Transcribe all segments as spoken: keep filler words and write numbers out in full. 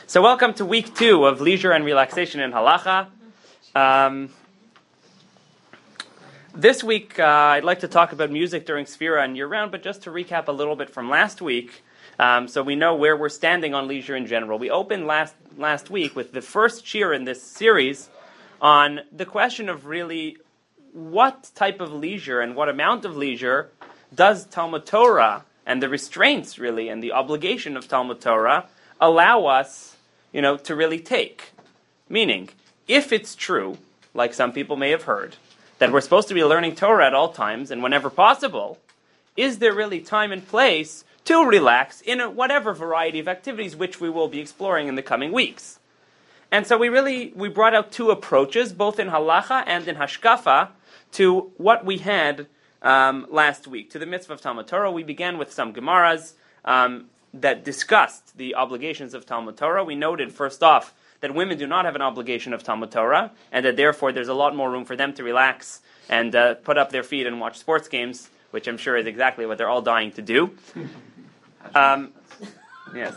So welcome to week two of Leisure and Relaxation in Halacha. Um, this week uh, I'd like to talk about music during Sfira and year-round, but just to recap a little bit from last week, um, so we know where we're standing on leisure in general. We opened last last week with the first shir in this series on the question of really what type of leisure and what amount of leisure does Talmud Torah and the restraints really and the obligation of Talmud Torah allow us, you know, to really take. Meaning, if it's true, like some people may have heard, that we're supposed to be learning Torah at all times and whenever possible, is there really time and place to relax in a whatever variety of activities which we will be exploring in the coming weeks? And so we really, we brought out two approaches, both in Halacha and in Hashkafa, to what we had um, last week. To the mitzvah of Talmud Torah, we began with some Gemaras, um, that discussed the obligations of Talmud Torah. We noted, first off, that women do not have an obligation of Talmud Torah, and that therefore there's a lot more room for them to relax and uh, put up their feet and watch sports games, which I'm sure is exactly what they're all dying to do. Um, yes.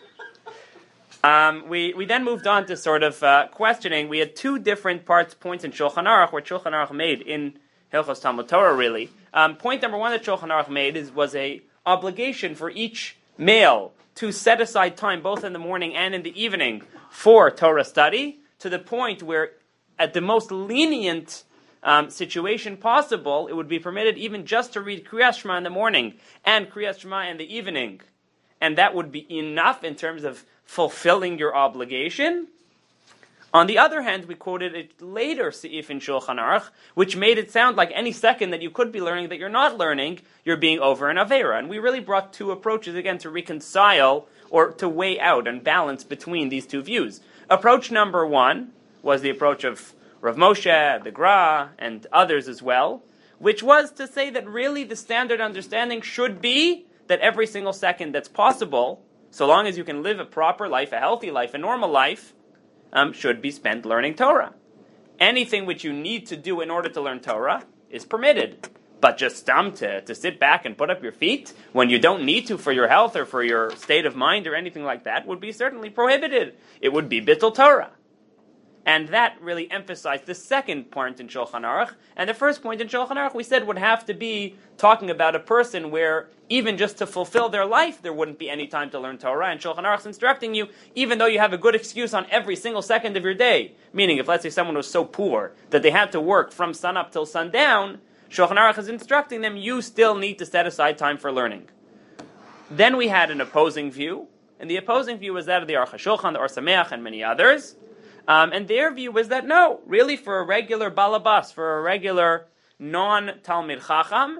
Um, we, we then moved on to sort of uh, questioning. We had two different parts, points in Shulchan Aruch, where Shulchan Aruch made in Hilchos Talmud Torah, really. Um, point number one that Shulchan Aruch made is was a obligation for each male to set aside time both in the morning and in the evening for Torah study, to the point where at the most lenient um, situation possible, it would be permitted even just to read Kriyas Shema in the morning and Kriyas Shema in the evening. And that would be enough in terms of fulfilling your obligation. On the other hand, we quoted a later seif in Shulchan Aruch, which made it sound like any second that you could be learning that you're not learning, you're being over an Aveira. And we really brought two approaches, again, to reconcile or to weigh out and balance between these two views. Approach number one was the approach of Rav Moshe, the Gra, and others as well, which was to say that really the standard understanding should be that every single second that's possible, so long as you can live a proper life, a healthy life, a normal life, Um, should be spent learning Torah. Anything which you need to do in order to learn Torah is permitted. But just stam to, to sit back and put up your feet when you don't need to for your health or for your state of mind or anything like that would be certainly prohibited. It would be Bittul Torah. And that really emphasized the second point in Shulchan Aruch. And the first point in Shulchan Aruch we said would have to be talking about a person where even just to fulfill their life there wouldn't be any time to learn Torah. And Shulchan Aruch is instructing you, even though you have a good excuse on every single second of your day, meaning if let's say someone was so poor that they had to work from sunup till sundown, Shulchan Aruch is instructing them, you still need to set aside time for learning. Then we had an opposing view, and the opposing view was that of the Aruch HaShulchan, the Or Sameach, and many others. Um, and their view was that no, really for a regular balabas, for a regular non-Talmid Chacham,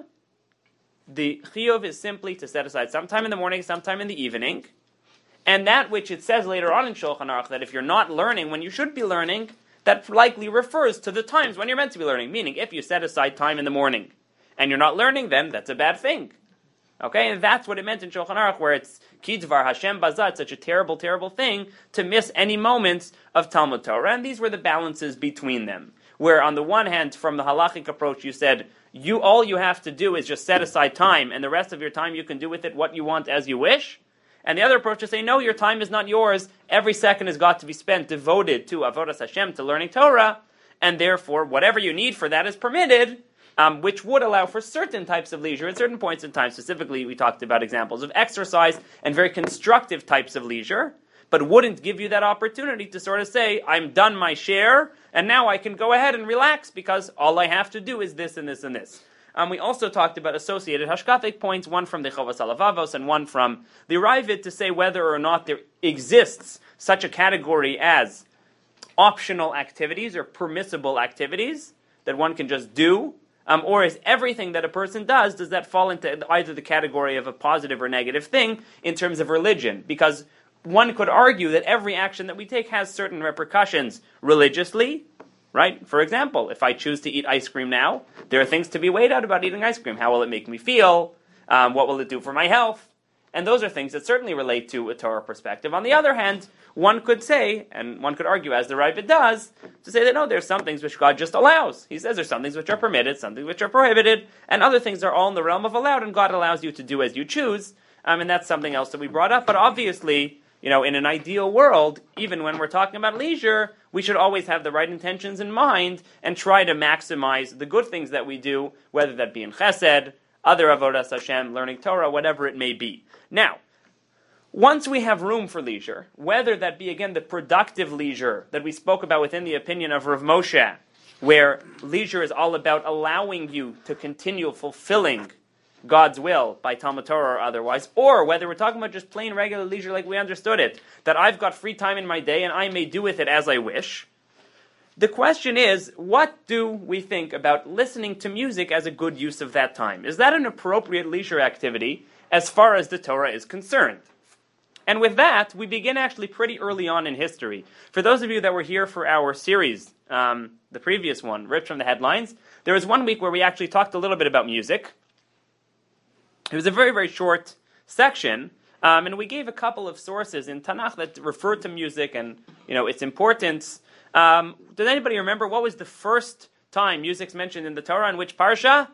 the chiyuv is simply to set aside sometime in the morning, sometime in the evening, and that which it says later on in Shulchan Aruch, that if you're not learning when you should be learning, that likely refers to the times when you're meant to be learning, meaning if you set aside time in the morning, and you're not learning, then that's a bad thing. Okay, and that's what it meant in Shulchan Aruch, where it's Kidvar Hashem Bazat, such a terrible, terrible thing to miss any moments of Talmud Torah. And these were the balances between them. Where on the one hand, from the halachic approach, you said, you all you have to do is just set aside time, and the rest of your time you can do with it what you want as you wish. And the other approach is say, no, your time is not yours. Every second has got to be spent devoted to Avodas Hashem, to learning Torah, and therefore whatever you need for that is permitted. Um, which would allow for certain types of leisure at certain points in time. Specifically, we talked about examples of exercise and very constructive types of leisure, but wouldn't give you that opportunity to sort of say, I'm done my share, and now I can go ahead and relax because all I have to do is this and this and this. Um, we also talked about associated hashkafic points, one from the Chovas Halavavos and one from the Ravid, to say whether or not there exists such a category as optional activities or permissible activities that one can just do. Um, or is everything that a person does, does that fall into either the category of a positive or negative thing in terms of religion? Because one could argue that every action that we take has certain repercussions religiously, right? For example, if I choose to eat ice cream now, there are things to be weighed out about eating ice cream. How will it make me feel? Um, what will it do for my health? And those are things that certainly relate to a Torah perspective. On the other hand, one could say, and one could argue as the Ravid does, to say that no, there's some things which God just allows. He says there's some things which are permitted, some things which are prohibited, and other things are all in the realm of allowed, and God allows you to do as you choose. Um, and that's something else that we brought up. But obviously, you know, in an ideal world, even when we're talking about leisure, we should always have the right intentions in mind and try to maximize the good things that we do, whether that be in chesed, other avodas Hashem, learning Torah, whatever it may be. Now, once we have room for leisure, whether that be, again, the productive leisure that we spoke about within the opinion of Rav Moshe, where leisure is all about allowing you to continue fulfilling God's will by Talmud Torah or otherwise, or whether we're talking about just plain regular leisure like we understood it, that I've got free time in my day and I may do with it as I wish. The question is, what do we think about listening to music as a good use of that time? Is that an appropriate leisure activity as far as the Torah is concerned? And with that, we begin actually pretty early on in history. For those of you that were here for our series, um, the previous one, ripped from the headlines, there was one week where we actually talked a little bit about music. It was a very, very short section, um, and we gave a couple of sources in Tanakh that referred to music and, you know, its importance. Um, does anybody remember what was the first time music's mentioned in the Torah, in which parsha?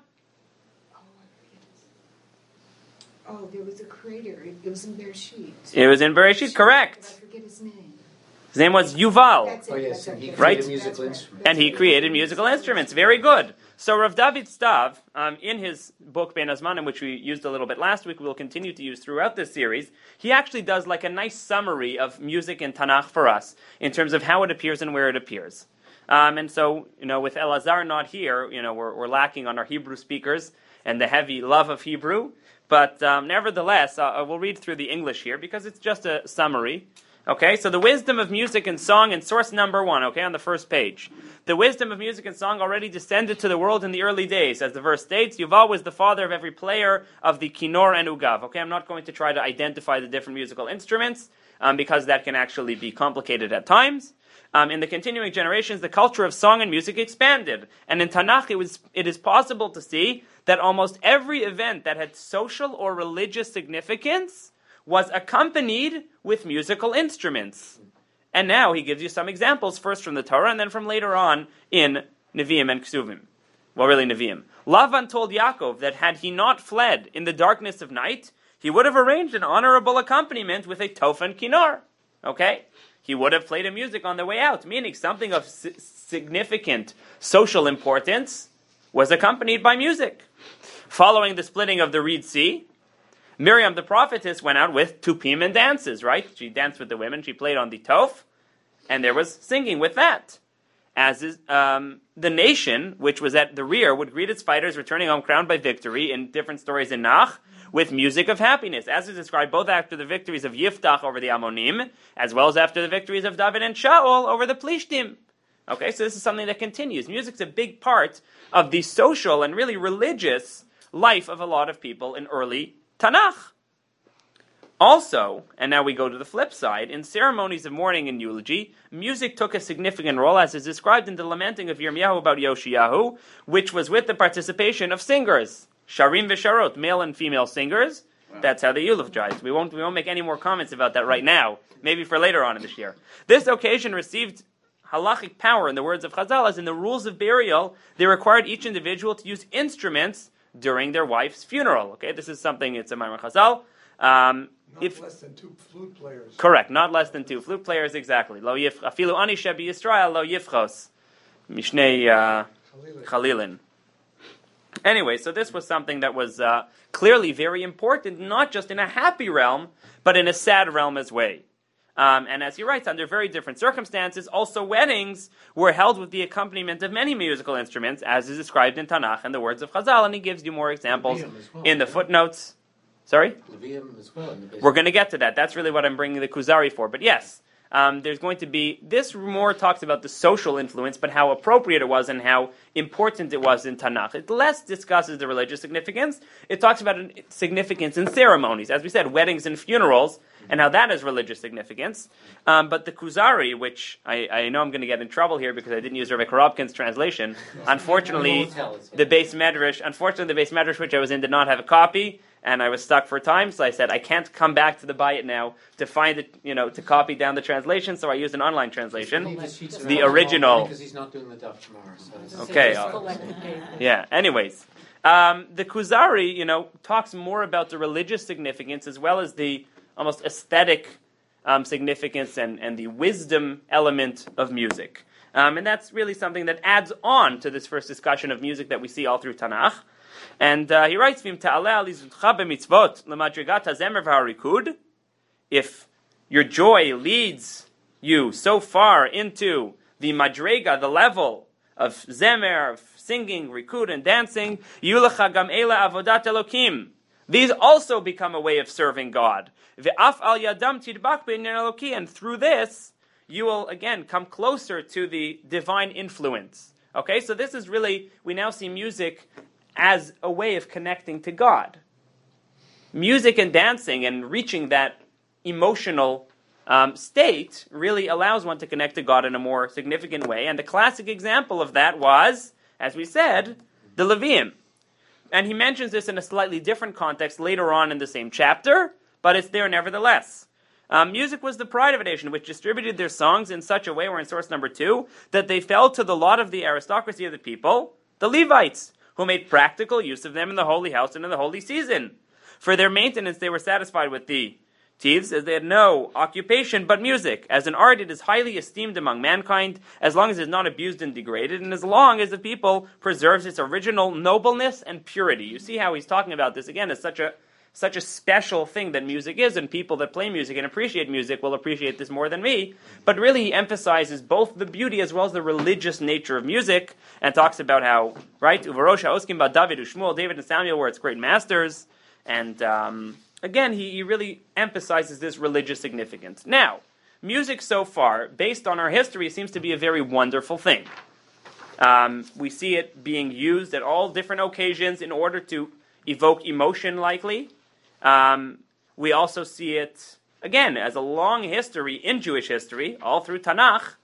Oh, there was a creator. It was in Bereshit. It was in Bereshit, correct. I forget his name. His name was Yuval. That's it, Oh yes, that's and he it. created Right. musical That's instruments. And he created musical instruments. Very good. So Rav David Stav, um, in his book Bein Hazmanim, which we used a little bit last week, we will continue to use throughout this series, he actually does like a nice summary of music in Tanakh for us, in terms of how it appears and where it appears. Um, and so, you know, with Elazar not here, you know, we're, we're lacking on our Hebrew speakers and the heavy love of Hebrew. But um, nevertheless, uh, we'll read through the English here because it's just a summary. Okay, so the wisdom of music and song in source number one, okay, on the first page. The wisdom of music and song already descended to the world in the early days. As the verse states, Yuval was the father of every player of the kinor and ugav. Okay, I'm not going to try to identify the different musical instruments um, because that can actually be complicated at times. Um, in the continuing generations, the culture of song and music expanded. And in Tanakh, it, was, it is possible to see that almost every event that had social or religious significance was accompanied with musical instruments. And now he gives you some examples, first from the Torah and then from later on in Nevi'im and Ksuvim. Well, really Nevi'im. Lavan told Yaakov that had he not fled in the darkness of night, he would have arranged an honorable accompaniment with a tofan kinar. Okay? He would have played a music on the way out, meaning something of si- significant social importance was accompanied by music. Following the splitting of the Reed Sea, Miriam the prophetess went out with tupim and dances, right? She danced with the women, she played on the tof, and there was singing with that. As is, um, the nation, which was at the rear, would greet its fighters returning home crowned by victory in different stories in Nach, with music of happiness, as is described both after the victories of Yiftach over the Ammonim, as well as after the victories of David and Shaul over the Plishtim. Okay, so this is something that continues. Music's a big part of the social and really religious life of a lot of people in early Tanakh. Also, and now we go to the flip side, in ceremonies of mourning and eulogy, music took a significant role, as is described in the lamenting of Yirmiyahu about Yoshiyahu, which was with the participation of singers, sharim v'sharot, male and female singers. Wow. That's how they eulogized. We won't, we won't make any more comments about that right now, maybe for later on in this year. This occasion received halachic power, in the words of Chazal, as in the rules of burial, they required each individual to use instruments during their wife's funeral. Okay, this is something, it's a Maimar Chazal. Um, Not if, less than two flute players. Correct, not less than two flute players, exactly. Lo yif, afilu ani shebi Yisrael lo yifchos. Mishnei uh, Chalilin. Anyway, so this was something that was uh, clearly very important, not just in a happy realm, but in a sad realm as well. Um, and as he writes, under very different circumstances, also weddings were held with the accompaniment of many musical instruments, as is described in Tanakh and the words of Chazal, and he gives you more examples well, in the footnotes. Sorry? Levium as well. We're going to get to that. That's really what I'm bringing the Kuzari for. But yes, um, there's going to be, this more talks about the social influence, but how appropriate it was and how important it was in Tanakh. It less discusses the religious significance. It talks about significance in ceremonies. As we said, weddings and funerals, and how that has religious significance. Um, but the Kuzari, which I, I know I'm going to get in trouble here because I didn't use Rebbe Korobkin's translation, unfortunately, the base medrash, unfortunately the base medrash which I was in did not have a copy, and I was stuck for time, so I said, I can't come back to the Bayit now to find it, you know, to copy down the translation, so I used an online translation. The original. Because he's not doing the daf tomorrow. So okay. Uh, yeah, anyways. Um, the Kuzari, you know, talks more about the religious significance as well as the almost aesthetic um, significance and, and the wisdom element of music. Um, and that's really something that adds on to this first discussion of music that we see all through Tanakh. And uh, he writes, "Vim ta'aleh alizutcha b'mitzvot l'madrigat hazemer v'harikud." If your joy leads you so far into the madrega, the level of zemer, of singing, rikud, and dancing, yulecha gam ela avodat elokim. These also become a way of serving God. Ve'af al yadam tidbak b'inyan eloki, and through this, you will again come closer to the divine influence. Okay, so this is really, we now see music as a way of connecting to God. Music and dancing and reaching that emotional um, state really allows one to connect to God in a more significant way. And the classic example of that was, as we said, the Levium. And he mentions this in a slightly different context later on in the same chapter, but it's there nevertheless. Um, music was the pride of a nation, which distributed their songs in such a way, we're in source number two, that they fell to the lot of the aristocracy of the people, the Levites, who made practical use of them in the holy house and in the holy season. For their maintenance, they were satisfied with the thieves, as they had no occupation but music. As an art, it is highly esteemed among mankind, as long as it is not abused and degraded, and as long as the people preserves its original nobleness and purity. You see how he's talking about this again as such a such a special thing that music is, and people that play music and appreciate music will appreciate this more than me. But really he emphasizes both the beauty as well as the religious nature of music, and talks about how, right, Uvarosha Oskim ba David Ushmuel, David and Samuel were its great masters, and um, again, he, he really emphasizes this religious significance. Now, music so far, based on our history, seems to be a very wonderful thing. Um, we see it being used at all different occasions in order to evoke emotion, likely. Um, we also see it, again, as a long history in Jewish history, all through Tanakh,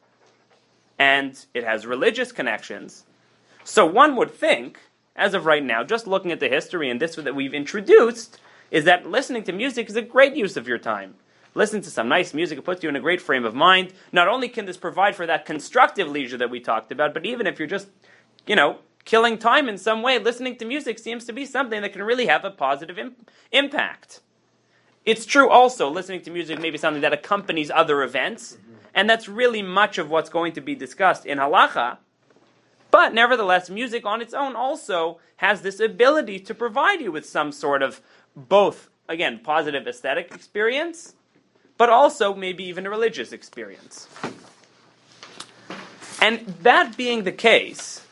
and it has religious connections. So one would think, as of right now, just looking at the history and this that we've introduced, is that listening to music is a great use of your time. Listen to some nice music, it puts you in a great frame of mind. Not only can this provide for that constructive leisure that we talked about, but even if you're just, you know, killing time in some way, listening to music seems to be something that can really have a positive imp- impact. It's true also, listening to music may be something that accompanies other events, mm-hmm. and that's really much of what's going to be discussed in halacha. But nevertheless, music on its own also has this ability to provide you with some sort of both, again, positive aesthetic experience, but also maybe even a religious experience. And that being the case,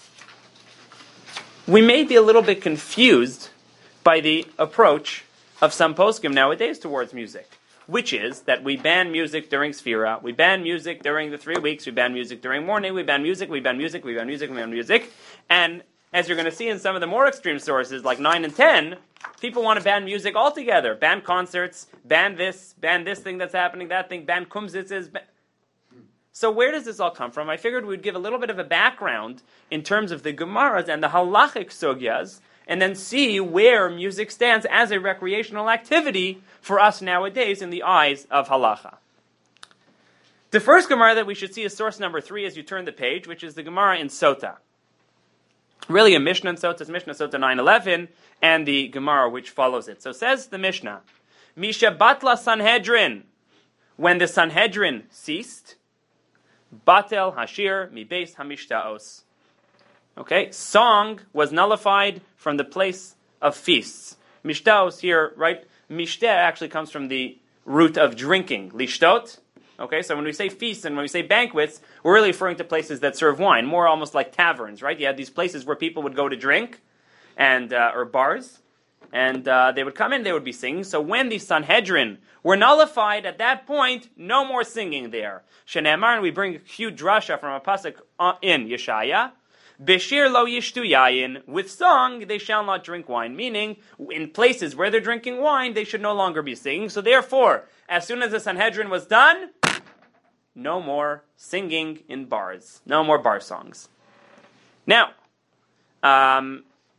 we may be a little bit confused by the approach of some poskim nowadays towards music, which is that we ban music during Sfira, we ban music during the three weeks, we ban music during morning, we ban music, we ban music, we ban music, we ban music, and as you're going to see in some of the more extreme sources, like nine and ten, people want to ban music altogether, ban concerts, ban this, ban this thing that's happening, that thing, ban kumsitzes. Ban... So where does this all come from? I figured we'd give a little bit of a background in terms of the Gemaras and the halachic sugyas, and then see where music stands as a recreational activity for us nowadays in the eyes of halacha. The first Gemara that we should see is source number three as you turn the page, which is the Gemara in Sota. Really a Mishnah in Sota, it's Mishnah Sota nine eleven, and the Gemara which follows it. So says the Mishnah, Misha Batla Sanhedrin, when the Sanhedrin ceased, Batel Hashir Mi Beis Hamishtaos. Okay, song was nullified from the place of feasts. Mishtaos here, right? Mishteh actually comes from the root of drinking, lishtot. Okay, so when we say feasts and when we say banquets, we're really referring to places that serve wine, more almost like taverns, right? You had these places where people would go to drink, and uh, or bars, and uh, they would come in, they would be singing. So when the Sanhedrin were nullified, at that point, no more singing there. Shenemar, and we bring a huge drasha from a pasuk in Yeshaya, Beshir lo yishtu yayin, with song they shall not drink wine, meaning in places where they're drinking wine, they should no longer be singing. So therefore, as soon as the Sanhedrin was done, no more singing in bars, no more bar songs. Now, um,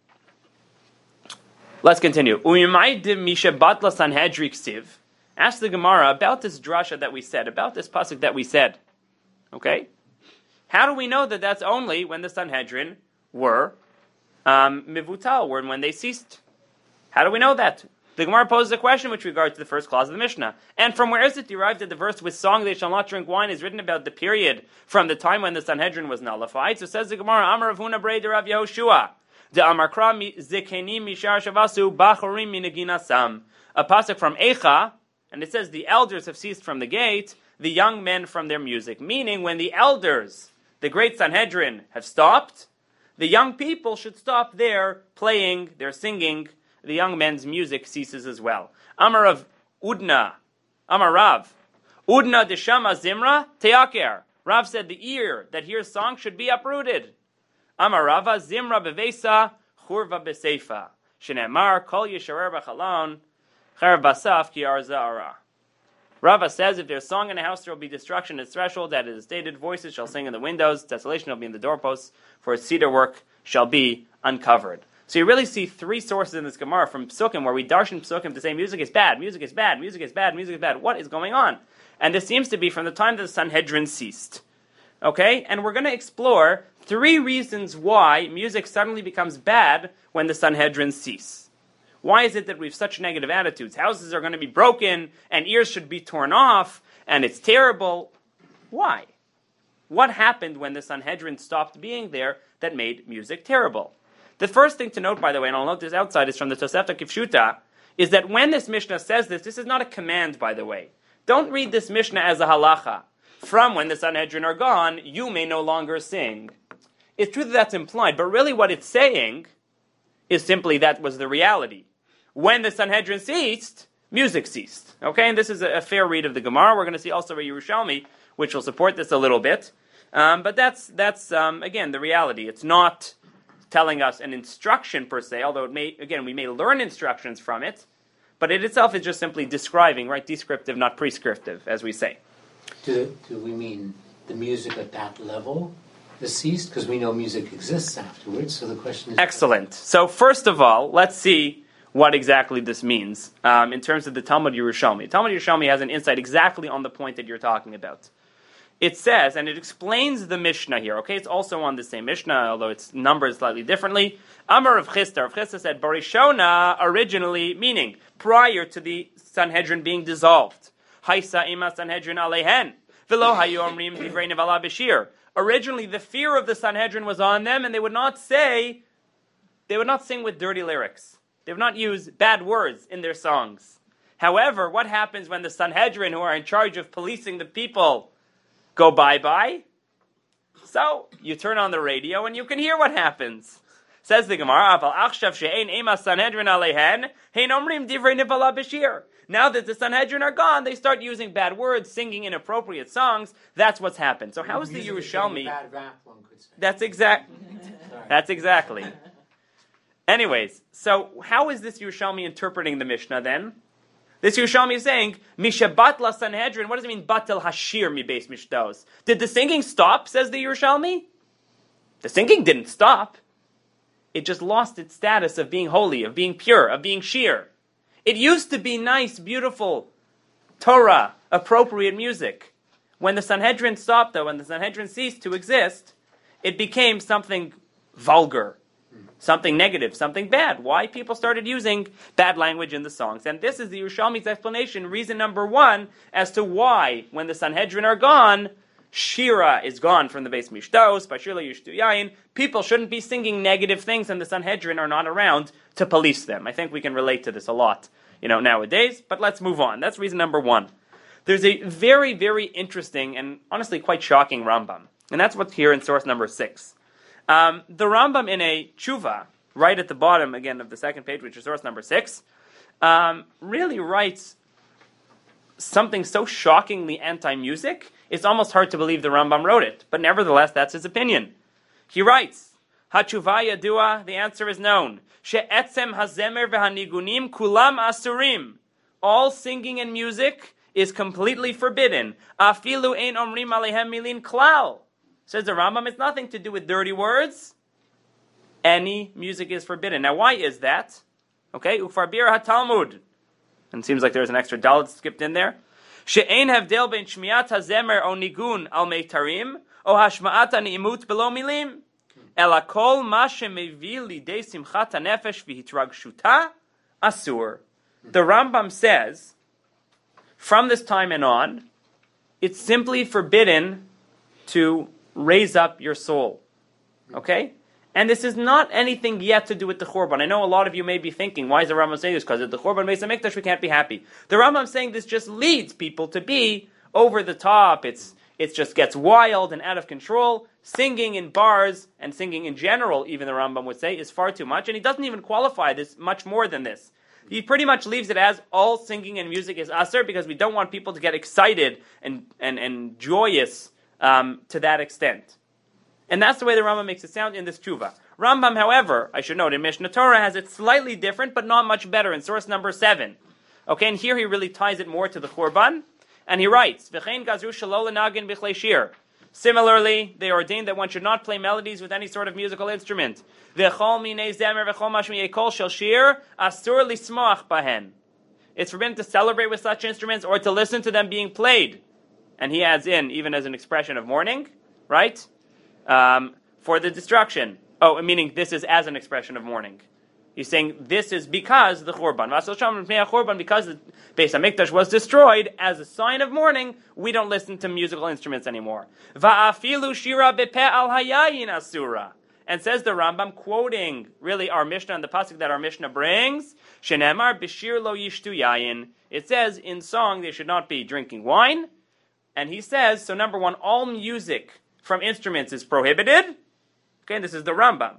let's continue. Uyimaydim misha batla Sanhedrin ksiv. Ask the Gemara about this drasha that we said, about this pasuk that we said. Okay? How do we know that that's only when the Sanhedrin were um, mivutal, when, when they ceased? How do we know that? The Gemara poses a question with regard to the first clause of the Mishnah. And from where is it derived that the verse with song they shall not drink wine is written about the period from the time when the Sanhedrin was nullified? So says the Gemara, Amar Rav Huna Brei de Rav Yehoshua. De Amar Kra Zikenim Mishar Shavasu Bachorim Minaginasam. A pasuk from Eicha, and it says the elders have ceased from the gate, the young men from their music. Meaning when the elders, the great Sanhedrin, have stopped, the young people should stop their playing, their singing. The young men's music ceases as well. Amar of Udna, Amar Rav, Udna deshama zimra teaker. Rav said the ear that hears song should be uprooted. Amar Rava zimra bevesa churva beseifa. Shenemar kol yisharer b'chalon cher basaf ki arza ara. Rava says if there's song in a house there will be destruction at its threshold. That is stated. Voices shall sing in the windows. Desolation will be in the doorposts. For its cedar work shall be uncovered. So you really see three sources in this Gemara from Psukim where we darshan Psukim to say music is bad, music is bad, music is bad, music is bad. What is going on? And this seems to be from the time that the Sanhedrin ceased. Okay? And we're going to explore three reasons why music suddenly becomes bad when the Sanhedrin cease. Why is it that we have such negative attitudes? Houses are going to be broken, and ears should be torn off, and it's terrible. Why? What happened when the Sanhedrin stopped being there that made music terrible? The first thing to note, by the way, and I'll note this outside, is from the Tosefta Kifshuta, is that when this Mishnah says this, this is not a command, by the way. Don't read this Mishnah as a halacha. From when the Sanhedrin are gone, you may no longer sing. It's true that that's implied, but really what it's saying is simply that was the reality. When the Sanhedrin ceased, music ceased. Okay, and this is a, a fair read of the Gemara. We're going to see also a Yerushalmi, which will support this a little bit. Um, but that's, that's um, again, the reality. It's not telling us an instruction per se, although it may, again, we may learn instructions from it, but it itself is just simply describing, right? Descriptive, not prescriptive, as we say. Do, do we mean the music at that level has ceased? Because we know music exists afterwards, so the question is... Excellent. So first of all, let's see what exactly this means um, in terms of the Talmud Yerushalmi. Talmud Yerushalmi has an insight exactly on the point that you're talking about. It says, and it explains the Mishnah here, okay? It's also on the same Mishnah, although it's numbered slightly differently. Amar of Chisda. Rav Chisda said, Barishona, originally, meaning prior to the Sanhedrin being dissolved. Haisa ima Sanhedrin alehen. Velo hayu omrim divrei nevala b'shir. Originally, the fear of the Sanhedrin was on them, and they would not say, they would not sing with dirty lyrics. They would not use bad words in their songs. However, what happens when the Sanhedrin, who are in charge of policing the people, go bye-bye? So, you turn on the radio and you can hear what happens. Says the Gemara, now that the Sanhedrin are gone, they start using bad words, singing inappropriate songs. That's what's happened. So how is the Yerushalmi... Bad rap, one could say. That's exact. That's exactly. Anyways, so how is this Yerushalmi interpreting the Mishnah then? This Yerushalmi is saying, Misha batla Sanhedrin, what does it mean, batel hashir mi beis mishdos? Did the singing stop, says the Yerushalmi? The singing didn't stop. It just lost its status of being holy, of being pure, of being sheer. It used to be nice, beautiful, Torah, appropriate music. When the Sanhedrin stopped, though, when the Sanhedrin ceased to exist, it became something vulgar, something negative, something bad. Why? People started using bad language in the songs. And this is the Yerushalmi's explanation, reason number one, as to why, when the Sanhedrin are gone, Shira is gone from the Beis Mishdos, Bashila Yishtu Yayin. People shouldn't be singing negative things, and the Sanhedrin are not around to police them. I think we can relate to this a lot, you know, nowadays, but let's move on. That's reason number one. There's a very, very interesting and honestly quite shocking Rambam, and that's what's here in source number six. Um, the Rambam in a tshuva, right at the bottom again of the second page, which is source number six, um, really writes something so shockingly anti-music, it's almost hard to believe the Rambam wrote it. But nevertheless, that's his opinion. He writes, Hatshuva yadua, the answer is known. She'etzem hazemer v'hanigunim kulam asurim. All singing and music is completely forbidden. Afilu ein omrim alehem milin klal. Says the Rambam, it's nothing to do with dirty words. Any music is forbidden. Now, why is that? Okay, ufarbir ha-Talmud. And it seems like there's an extra dalet skipped in there. She'ein havdel ben shmiat hazemer o nigun al meitarim o hashma'at ha'ni'imut below milim. Ela kol ma shemevi lidei simchat hanefesh v'hitragshuta asur. the Rambam says, from this time and on, it's simply forbidden to raise up your soul. Okay? And this is not anything yet to do with the Churban. I know a lot of you may be thinking, why is the Rambam saying this? Because of the Churban Beis HaMikdash, we can't be happy. The Rambam saying this just leads people to be over the top. It's it just gets wild and out of control. Singing in bars and singing in general, even the Rambam would say, is far too much. And he doesn't even qualify this much more than this. He pretty much leaves it as all singing and music is asur because we don't want people to get excited and, and, and joyous um, to that extent. And that's the way the Rambam makes it sound in this tshuva. Rambam, however, I should note, in Mishnah Torah has it slightly different, but not much better, in source number seven. Okay, and here he really ties it more to the Churban, and he writes, V'chein gazru shelo lenagin b'chlei shir. Similarly, they ordained that one should not play melodies with any sort of musical instrument. V'chol minei zemer v'chol mashmi'ei kol shel shir asur lismoach bahen. It's forbidden to celebrate with such instruments or to listen to them being played. And he adds in, even as an expression of mourning, right? Um, for the destruction. Oh, meaning this is as an expression of mourning. He's saying this is because the Churban. Because the Beis HaMikdash was destroyed, as a sign of mourning, we don't listen to musical instruments anymore. Va'afilu shira bepe al hayayin asura. And says the Rambam, quoting really our Mishnah and the pasuk that our Mishnah brings, Shenemar b'shir lo yishtu yayin. It says in song they should not be drinking wine. And he says, so number one, all music from instruments is prohibited. Okay, this is the Rambam.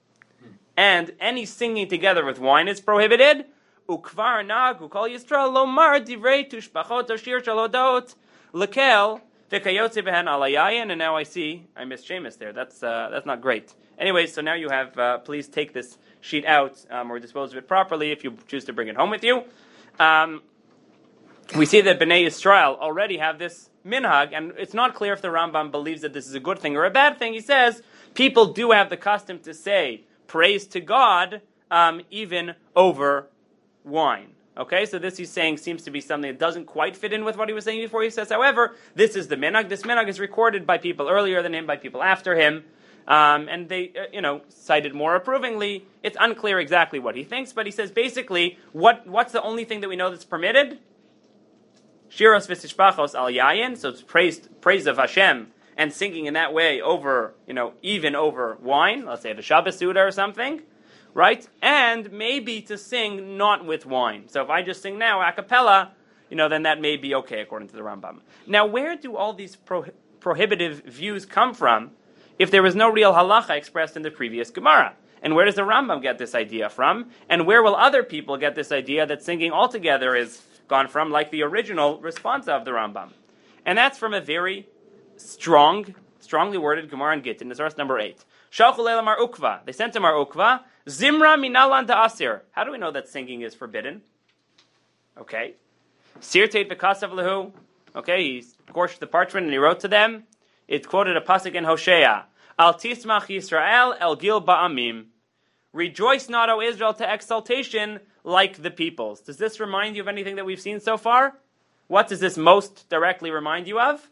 And any singing together with wine is prohibited. Ukvar nagu kol Yisrael lomar divrei tushbachot ashir shalodot lekel v'kayotze behen alayayin. And now I see I missed Seamus there. That's uh, that's not great. Anyway, so now you have. Uh, please take this sheet out um, or dispose of it properly if you choose to bring it home with you. Um, we see that Bnei Yisrael already have this minhag, and it's not clear if the Rambam believes that this is a good thing or a bad thing. He says people do have the custom to say praise to God, um, even over wine. Okay, so this he's saying seems to be something that doesn't quite fit in with what he was saying before. He says, however, this is the minhag. This minhag is recorded by people earlier than him, by people after him, um, and they, uh, you know, cite it more approvingly. It's unclear exactly what he thinks, but he says basically, what what's the only thing that we know that's permitted? Shiros v'tishbachos al yayin, so it's praise praise of Hashem, and singing in that way over, you know, even over wine, let's say the Shabbos Suda or something, right? And maybe to sing not with wine. So if I just sing now a cappella, you know, then that may be okay according to the Rambam. Now, where do all these pro- prohibitive views come from if there was no real halacha expressed in the previous Gemara? And where does the Rambam get this idea from? And where will other people get this idea that singing altogether is gone from, like the original response of the Rambam? And that's from a very strong, strongly worded Gemara in Gittin, source number eight. Shalchu leila Mar Ukva. They sent to Mar Ukva, Zimra minalan da'asir. How do we know that singing is forbidden? Okay. Sirteit v'kasav lehu. Okay, he scorched the parchment and he wrote to them. It quoted a pasuk in Hosea. Al tismach Yisrael el gil ba'amim. Rejoice not, O Israel, to exaltation like the peoples. Does this remind you of anything that we've seen so far? What does this most directly remind you of?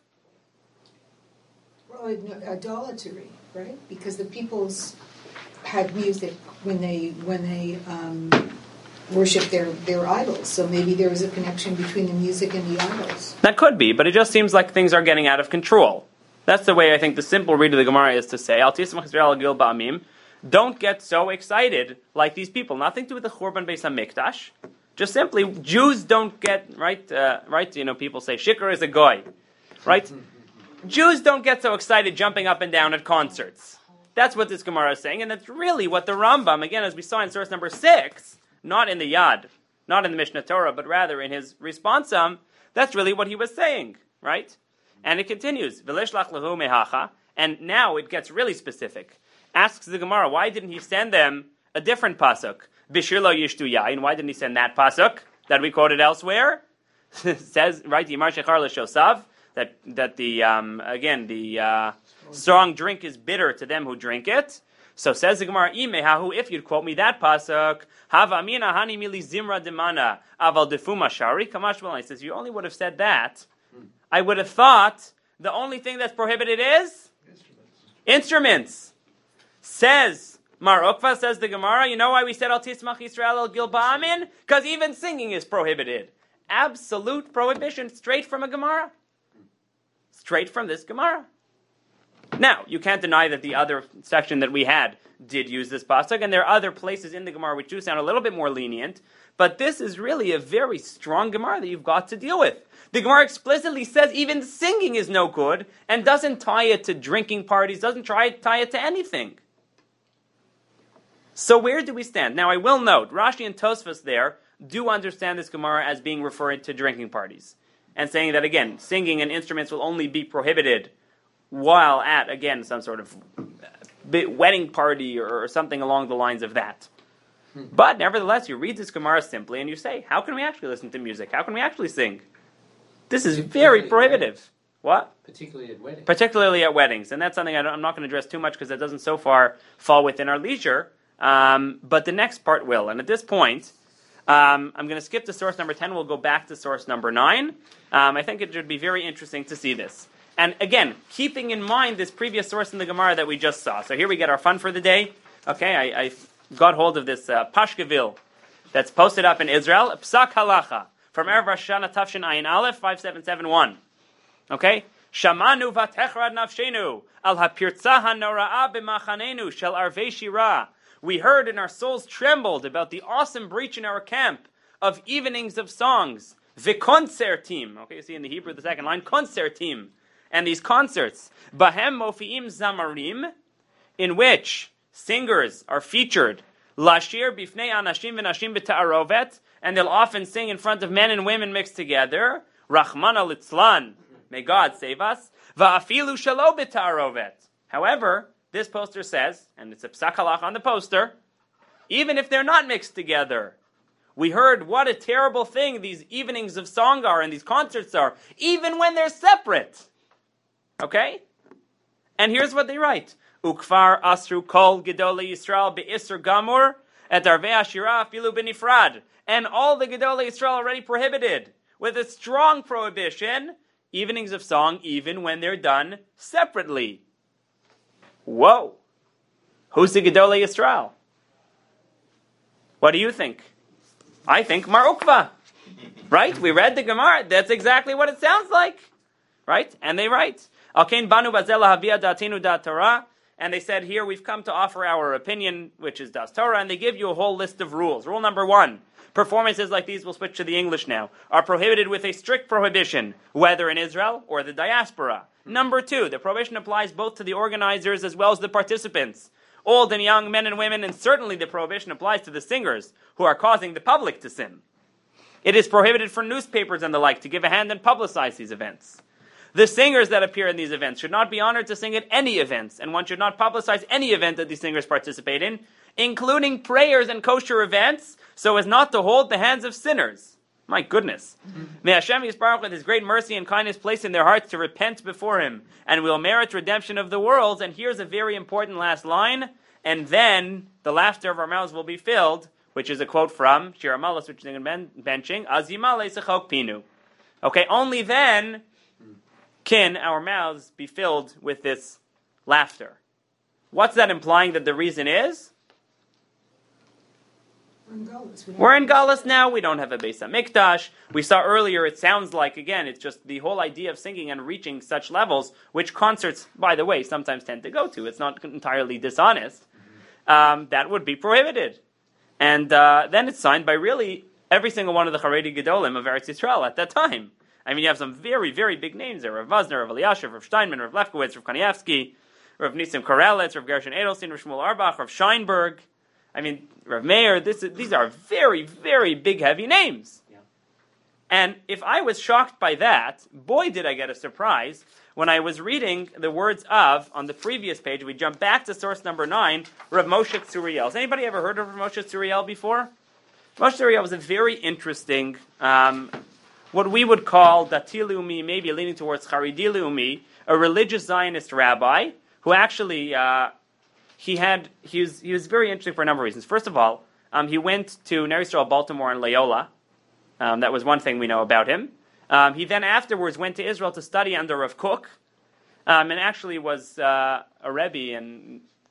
Well, idolatry, right? Because the peoples had music when they when they um, worshipped their, their idols. So maybe there was a connection between the music and the idols. That could be, but it just seems like things are getting out of control. That's the way I think the simple read of the Gemara is to say, Al tismach Yisrael gil ba'amim. Don't get so excited like these people. Nothing to do with the Churban Beis HaMikdash. Just simply, Jews don't get, right, uh, right, you know, people say, Shikar is a goy, right? Jews don't get so excited jumping up and down at concerts. That's what this Gemara is saying, and that's really what the Rambam, again, as we saw in source number six, not in the Yad, not in the Mishnah Torah, but rather in his responsum, that's really what he was saying, right? And it continues, V'lishlach lehu mehacha, and now it gets really specific. Asks the Gemara, why didn't he send them a different pasuk? Bishir lo yishtu yain. Why didn't he send that pasuk that we quoted elsewhere? Says, right, Yimar shechar l'shosav, that that the um, again the uh, strong drink is bitter to them who drink it. So says the Gemara, Imehahu, if you'd quote me that pasuk, Hava amina hani mili zimra demana aval defuma shari kamash v'lai. Says you only would have said that. I would have thought the only thing that's prohibited is instruments. Instruments. Says Mar Ukva says the Gemara, you know why we said Al Tismach Yisrael El Gil Ba'amin? Because even singing is prohibited. Absolute prohibition, straight from a Gemara. Straight from this Gemara. Now, you can't deny that the other section that we had did use this pasuk, and there are other places in the Gemara which do sound a little bit more lenient, but this is really a very strong Gemara that you've got to deal with. The Gemara explicitly says even singing is no good, and doesn't tie it to drinking parties, doesn't try tie it to anything. So where do we stand? Now I will note, Rashi and Tosfos there do understand this Gemara as being referring to drinking parties, and saying that again, singing and instruments will only be prohibited while at, again, some sort of wedding party or something along the lines of that. Hmm. But nevertheless, you read this Gemara simply and you say, how can we actually listen to music? How can we actually sing? This is very prohibitive. What? Particularly at weddings. Particularly at weddings. And that's something I don't, I'm not going to address too much because that doesn't so far fall within our leisure. Um, but the next part will. And at this point, um, I'm going to skip to source number ten. We'll go back to source number nine. Um, I think it should be very interesting to see this. And again, keeping in mind this previous source in the Gemara that we just saw. So here we get our fun for the day. Okay, I, I got hold of this uh, Pashkeville that's posted up in Israel. Psak Halacha from Erev Rosh Hashanah Tafshin Ayin Aleph five seven seven one. Okay? Shamanu vatechrad nafshenu al hapirtza hanora'a b'machanenu shel arvei shira. We heard and our souls trembled about the awesome breach in our camp of evenings of songs. V'koncertim. Okay, you see in the Hebrew the second line, koncertim. And these concerts, Bahem Mofi'im Zamarim, in which singers are featured, Lashir Bifnei Anashim V'Nashim B'Ta'arovet, and they'll often sing in front of men and women mixed together, Rachmana Litzlan, may God save us, Va'afilu Shalo B'Ta'arovet. However, this poster says, and it's a psak halach on the poster, even if they're not mixed together, we heard what a terrible thing these evenings of song are and these concerts are, even when they're separate. Okay? And here's what they write. Ukfar asru kol gedolei Yisrael be'isr gamur et arvei ashira afilu b'nifrad. And all the gedolei Yisrael already prohibited, with a strong prohibition, evenings of song, even when they're done separately. Whoa! Who's the gedolei Yisrael? What do you think? I think Mar Ukva. Right? We read the Gemara. That's exactly what it sounds like. Right? And they write, and they said, here we've come to offer our opinion, which is Das Torah, and they give you a whole list of rules. Rule number one, performances like these, we'll switch to the English now, are prohibited with a strict prohibition, whether in Israel or the diaspora. Number two, the prohibition applies both to the organizers as well as the participants, old and young men and women, and certainly the prohibition applies to the singers who are causing the public to sin. It is prohibited for newspapers and the like to give a hand and publicize these events. The singers that appear in these events should not be honored to sing at any events, and one should not publicize any event that these singers participate in, including prayers and kosher events, so as not to hold the hands of sinners. My goodness. Mm-hmm. May Hashem Yisparach with His great mercy and kindness place in their hearts to repent before Him, and will merit redemption of the world. And here's a very important last line, and then the laughter of our mouths will be filled, which is a quote from Shir HaMalos, which is in benching, Azimale Sechok Pinu. Okay, only then can our mouths be filled with this laughter. What's that implying that the reason is? We're in Galus. We We're in Galus now. We don't have a Beis HaMikdash. We saw earlier, it sounds like, again, it's just the whole idea of singing and reaching such levels, which concerts, by the way, sometimes tend to go to. It's not entirely dishonest. Um, that would be prohibited. And uh, then it's signed by really every single one of the Haredi Gedolim of Eretz Yisrael at that time. I mean, you have some very, very big names there. Rav Vosner, Rav Eliashiv, Rav Steinman, Rav Lefkowitz, Rav Kanievsky, Rav Nisim Karelitz, Rav Gershon Edelstein, Rav Shmuel Arbach, Rav Scheinberg. I mean, Rav Meir. This is, these are very, very big, heavy names. Yeah. And if I was shocked by that, boy, did I get a surprise when I was reading the words of, on the previous page, we jump back to source number nine, Rav Moshe Tzuriel. Has anybody ever heard of Rav Moshe Tzuriel before? Moshe Tzuriel was a very interesting Um, what we would call Dati Leumi, maybe leaning towards Haredi Leumi, a religious Zionist rabbi who actually uh, he had he was he was very interesting for a number of reasons. First of all, um, he went to Ner Yisrael, Baltimore, and Loyola. Um, that was one thing we know about him. Um, he then afterwards went to Israel to study under Rav Kook, um, and actually was uh, a rebbe and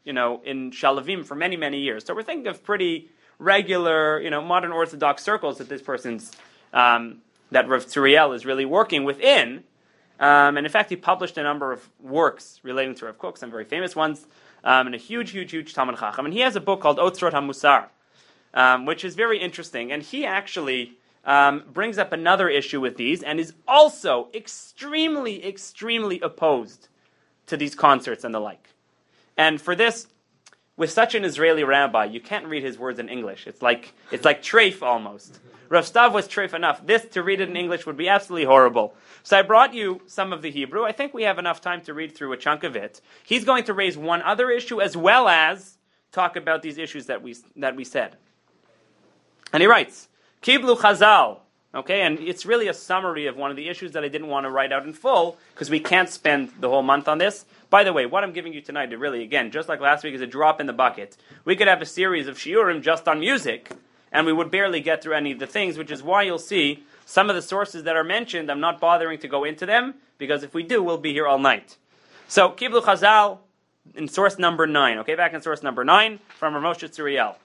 you know, in Shalavim for many, many years. So we're thinking of pretty regular, you know, modern Orthodox circles that this person's, um, that Rav Tzuriel is really working within. Um, and in fact, he published a number of works relating to Rav Kook, some very famous ones, um, and a huge, huge, huge Talmud Chacham. And he has a book called Otzrot HaMusar, um, which is very interesting. And he actually um, brings up another issue with these and is also extremely, extremely opposed to these concerts and the like. And for this, with such an Israeli rabbi, you can't read his words in English. It's like it's like treif almost. Rav Stav was treif enough. This, to read it in English, would be absolutely horrible. So I brought you some of the Hebrew. I think we have enough time to read through a chunk of it. He's going to raise one other issue as well as talk about these issues that we that we said. And he writes, Kiblu Chazal. Okay, and it's really a summary of one of the issues that I didn't want to write out in full, because we can't spend the whole month on this. By the way, what I'm giving you tonight, it really, again, just like last week, is a drop in the bucket. We could have a series of shiurim just on music, and we would barely get through any of the things, which is why you'll see some of the sources that are mentioned, I'm not bothering to go into them, because if we do, we'll be here all night. So, Kiblu Chazal, in source number nine, okay, back in source number nine, from Rav Moshe Tzuriel.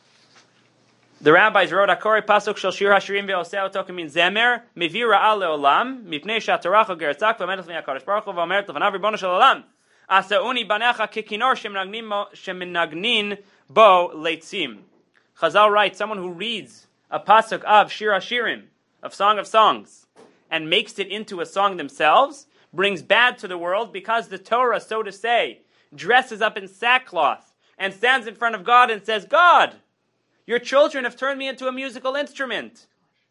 The rabbis wrote, "Akori pasuk shel shir hashirim ve'oseh oto kamin zemer mevi ra'a leolam mipnei she'atorah geretzak v'amedet v'nei HaKadosh Baruch Hu v'omeret lefanav ribono shel olam asauni banecha kekinor shemenagnin bo leitzim." Chazal writes, someone who reads a pasuk of shir hashirim, of Song of Songs, and makes it into a song themselves, brings bad to the world, because the Torah, so to say, dresses up in sackcloth and stands in front of God and says, God, your children have turned me into a musical instrument.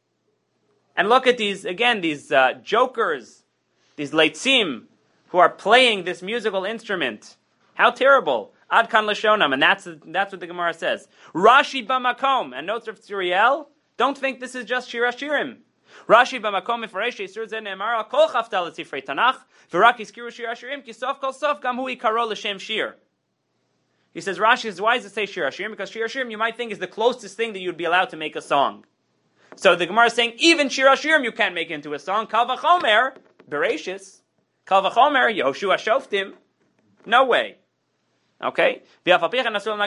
And look at these, again, these uh, jokers, these leitzim, who are playing this musical instrument. How terrible. Ad kan lashonam, and that's, that's what the Gemara says. Rashi b'makom, and notes of Tzuriel, don't think this is just shir hashirim. Rashi b'makom mefaresh yisur zeh ne'emar al kol chafta l'sifrei Tanach, v'rak iskiru shir hashirim, ki sof kol sof gam hu ikaro l'shem shir. He says, Rashi says, why does it say Shir Hashirim? Because Shir Hashirim, you might think, is the closest thing that you'd be allowed to make a song. So the Gemara is saying, even Shir Hashirim you can't make into a song. Kal v'chomer, Bereshis. Kal v'chomer, Yehoshua Shoftim. No way. Okay? Obviously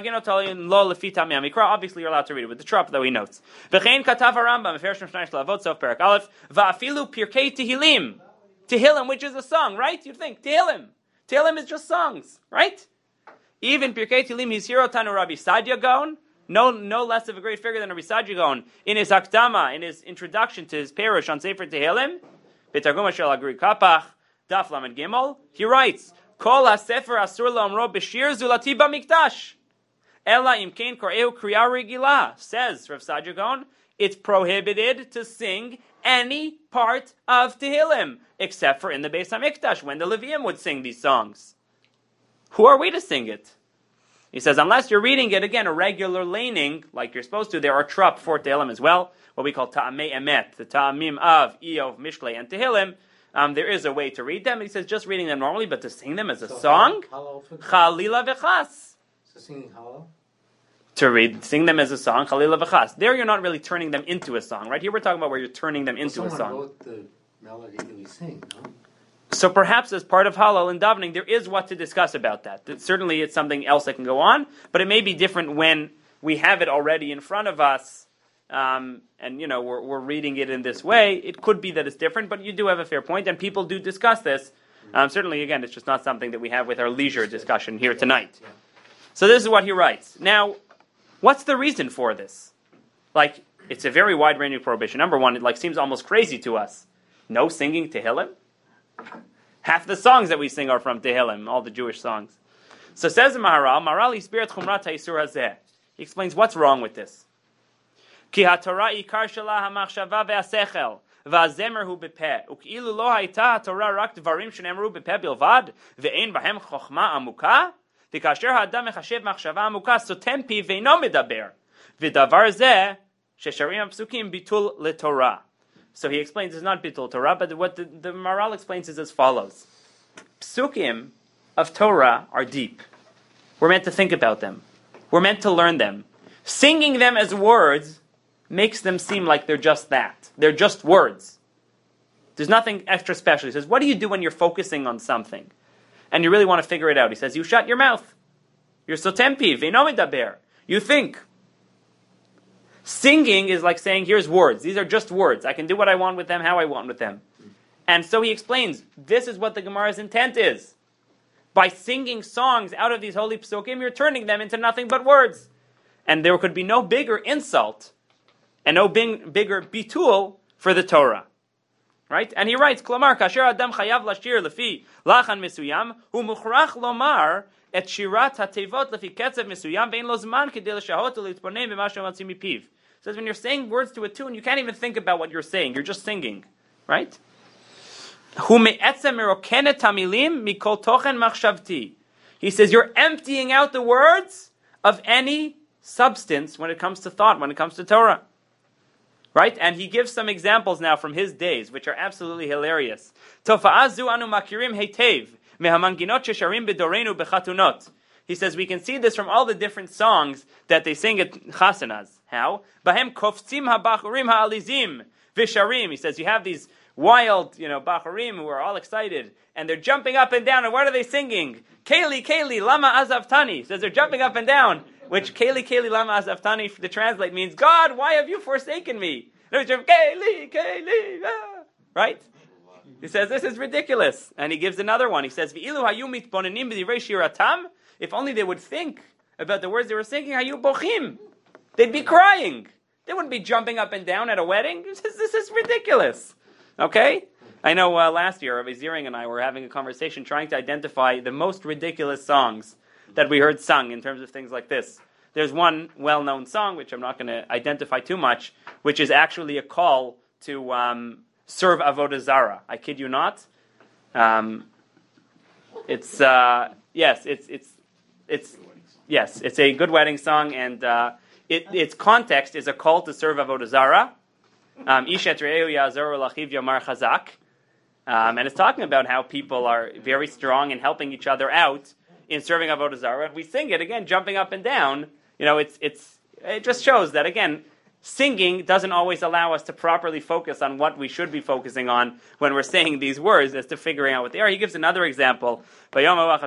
you're allowed to read it with the trop that he notes. V'chein katav HaRambam, Mefershim Shnai Shlavot, Sof Perak Aleph, va'afilu Pirkei Tehillim. Tehillim, which is a song, right? You'd think, Tehillim. Tehillim is just songs, right? Even Pirkei Tehillim, his hero Tanu Rabbi Sadia Gaon, no, no less of a great figure than Rabbi Sadia Gaon, in his Hakdama, in his introduction to his parish on Sefer Tehillim, B'Targum Shel Agri Kapach, Daf Lamed Gimel, he writes, Kol HaSefer Asur La'omro B'Shir Zulati B'Mikdash, Ela Imkein Kor'eu Kriya Regila, says Rav Sadia Gaon, it's prohibited to sing any part of Tehillim, except for in the Beis HaMikdash, when the Levium would sing these songs. Who are we to sing it? He says, unless you're reading it, again, a regular laning, like you're supposed to, there are trup for Tehillim as well, what we call Ta'amei Emet, the Ta'amim of Eov, Mishlei, and Tehillim. Um, there is a way to read them. He says, just reading them normally, but to sing them as a so song, Chalila V'chas. So singing Hallel? To read, sing them as a song, Chalila V'chas. There you're not really turning them into a song, right? Here we're talking about where you're turning them into well, a song. Someone wrote the melody that we sing, no? So perhaps as part of Hallel and davening, there is what to discuss about that. That certainly it's something else that can go on, but it may be different when we have it already in front of us, um, and you know we're, we're reading it in this way. It could be that it's different, but you do have a fair point, and people do discuss this. Um, certainly, again, it's just not something that we have with our leisure discussion here tonight. So this is what he writes. Now, what's the reason for this? Like, it's a very wide-ranging prohibition. Number one, it like seems almost crazy to us. No singing Tehillim? Half the songs that we sing are from Tehillim, all the Jewish songs. So says the Maharal, Maharal Yispirat Chumrat HaYisur Hazeh. He explains what's wrong with this. Ki HaTorah ikar shela hamachshava ve'asechel, va'azemer hu bepeh, u'ki'ilu lo hayta HaTorah rak dvarim shenemru bepeh bilvad, ve'ein bahem chokhma amuka, v'kasher ha'adam mechashev machshava amuka sotem pi ve'ino medaber, v'davar zeh shesharim ha'psukim bitul leTorah. So he explains it's not Bitul Torah, but what the, the Maharal explains is as follows. Psukim of Torah are deep. We're meant to think about them. We're meant to learn them. Singing them as words makes them seem like they're just that. They're just words. There's nothing extra special. He says, what do you do when you're focusing on something? And you really want to figure it out? He says, you shut your mouth. You're sotempi, ve'no medaber. You think. Singing is like saying, here's words. These are just words. I can do what I want with them, how I want with them. And so he explains, this is what the Gemara's intent is. By singing songs out of these holy psukim, you're turning them into nothing but words. And there could be no bigger insult and no big, bigger bitul for the Torah. Right? And he writes, Klamar, kasher adam chayav lashir lefi lachan mesuyam, hu mukhrach lomar et shirat hatevot lefi ketzev mesuyam, ve'in lo zman kedei l'shahot u'litponei b'ma she'motzim mipiv. Says when you're saying words to a tune, you can't even think about what you're saying. You're just singing. Right? Hu me'etzem merokenet hamilim mikol tochen machshavti. He says you're emptying out the words of any substance when it comes to thought, when it comes to Torah. Right? And he gives some examples now from his days, which are absolutely hilarious. Tofa'azu anu makirim heitev mehamanginot shesharim bedorenu bechatunot. He says we can see this from all the different songs that they sing at chasanas. How? Bahem koftzim habachurim ha'alizim visharim. He says you have these wild, you know, bachurim who are all excited, and they're jumping up and down, and what are they singing? Keli, Keli, lama azavtani. He says they're jumping up and down, which Keli, Keli, lama azavtani, to translate, means, God, why have you forsaken me? Keli, Keli, ah. Right? He says, this is ridiculous. And he gives another one. He says, V'ilu hayu mitbonenim b'divrei shiratam. If only they would think about the words they were singing, hayu bochim. They'd be crying. They wouldn't be jumping up and down at a wedding. This is, this is ridiculous. Okay? I know uh, last year, Rabbi Ziering and I were having a conversation trying to identify the most ridiculous songs that we heard sung in terms of things like this. There's one well-known song, which I'm not going to identify too much, which is actually a call to um, serve Avodah Zarah. I kid you not. Um, it's, uh, yes, it's, it's, it's, yes, it's a good wedding song, and uh, it, its context is a call to serve Avodah Zarah. Um, Um, and it's talking about how people are very strong in helping each other out in serving Avodah Zarah. If we sing it, again, jumping up and down, you know, it's it's it just shows that, again, singing doesn't always allow us to properly focus on what we should be focusing on when we're saying these words as to figuring out what they are. He gives another example, which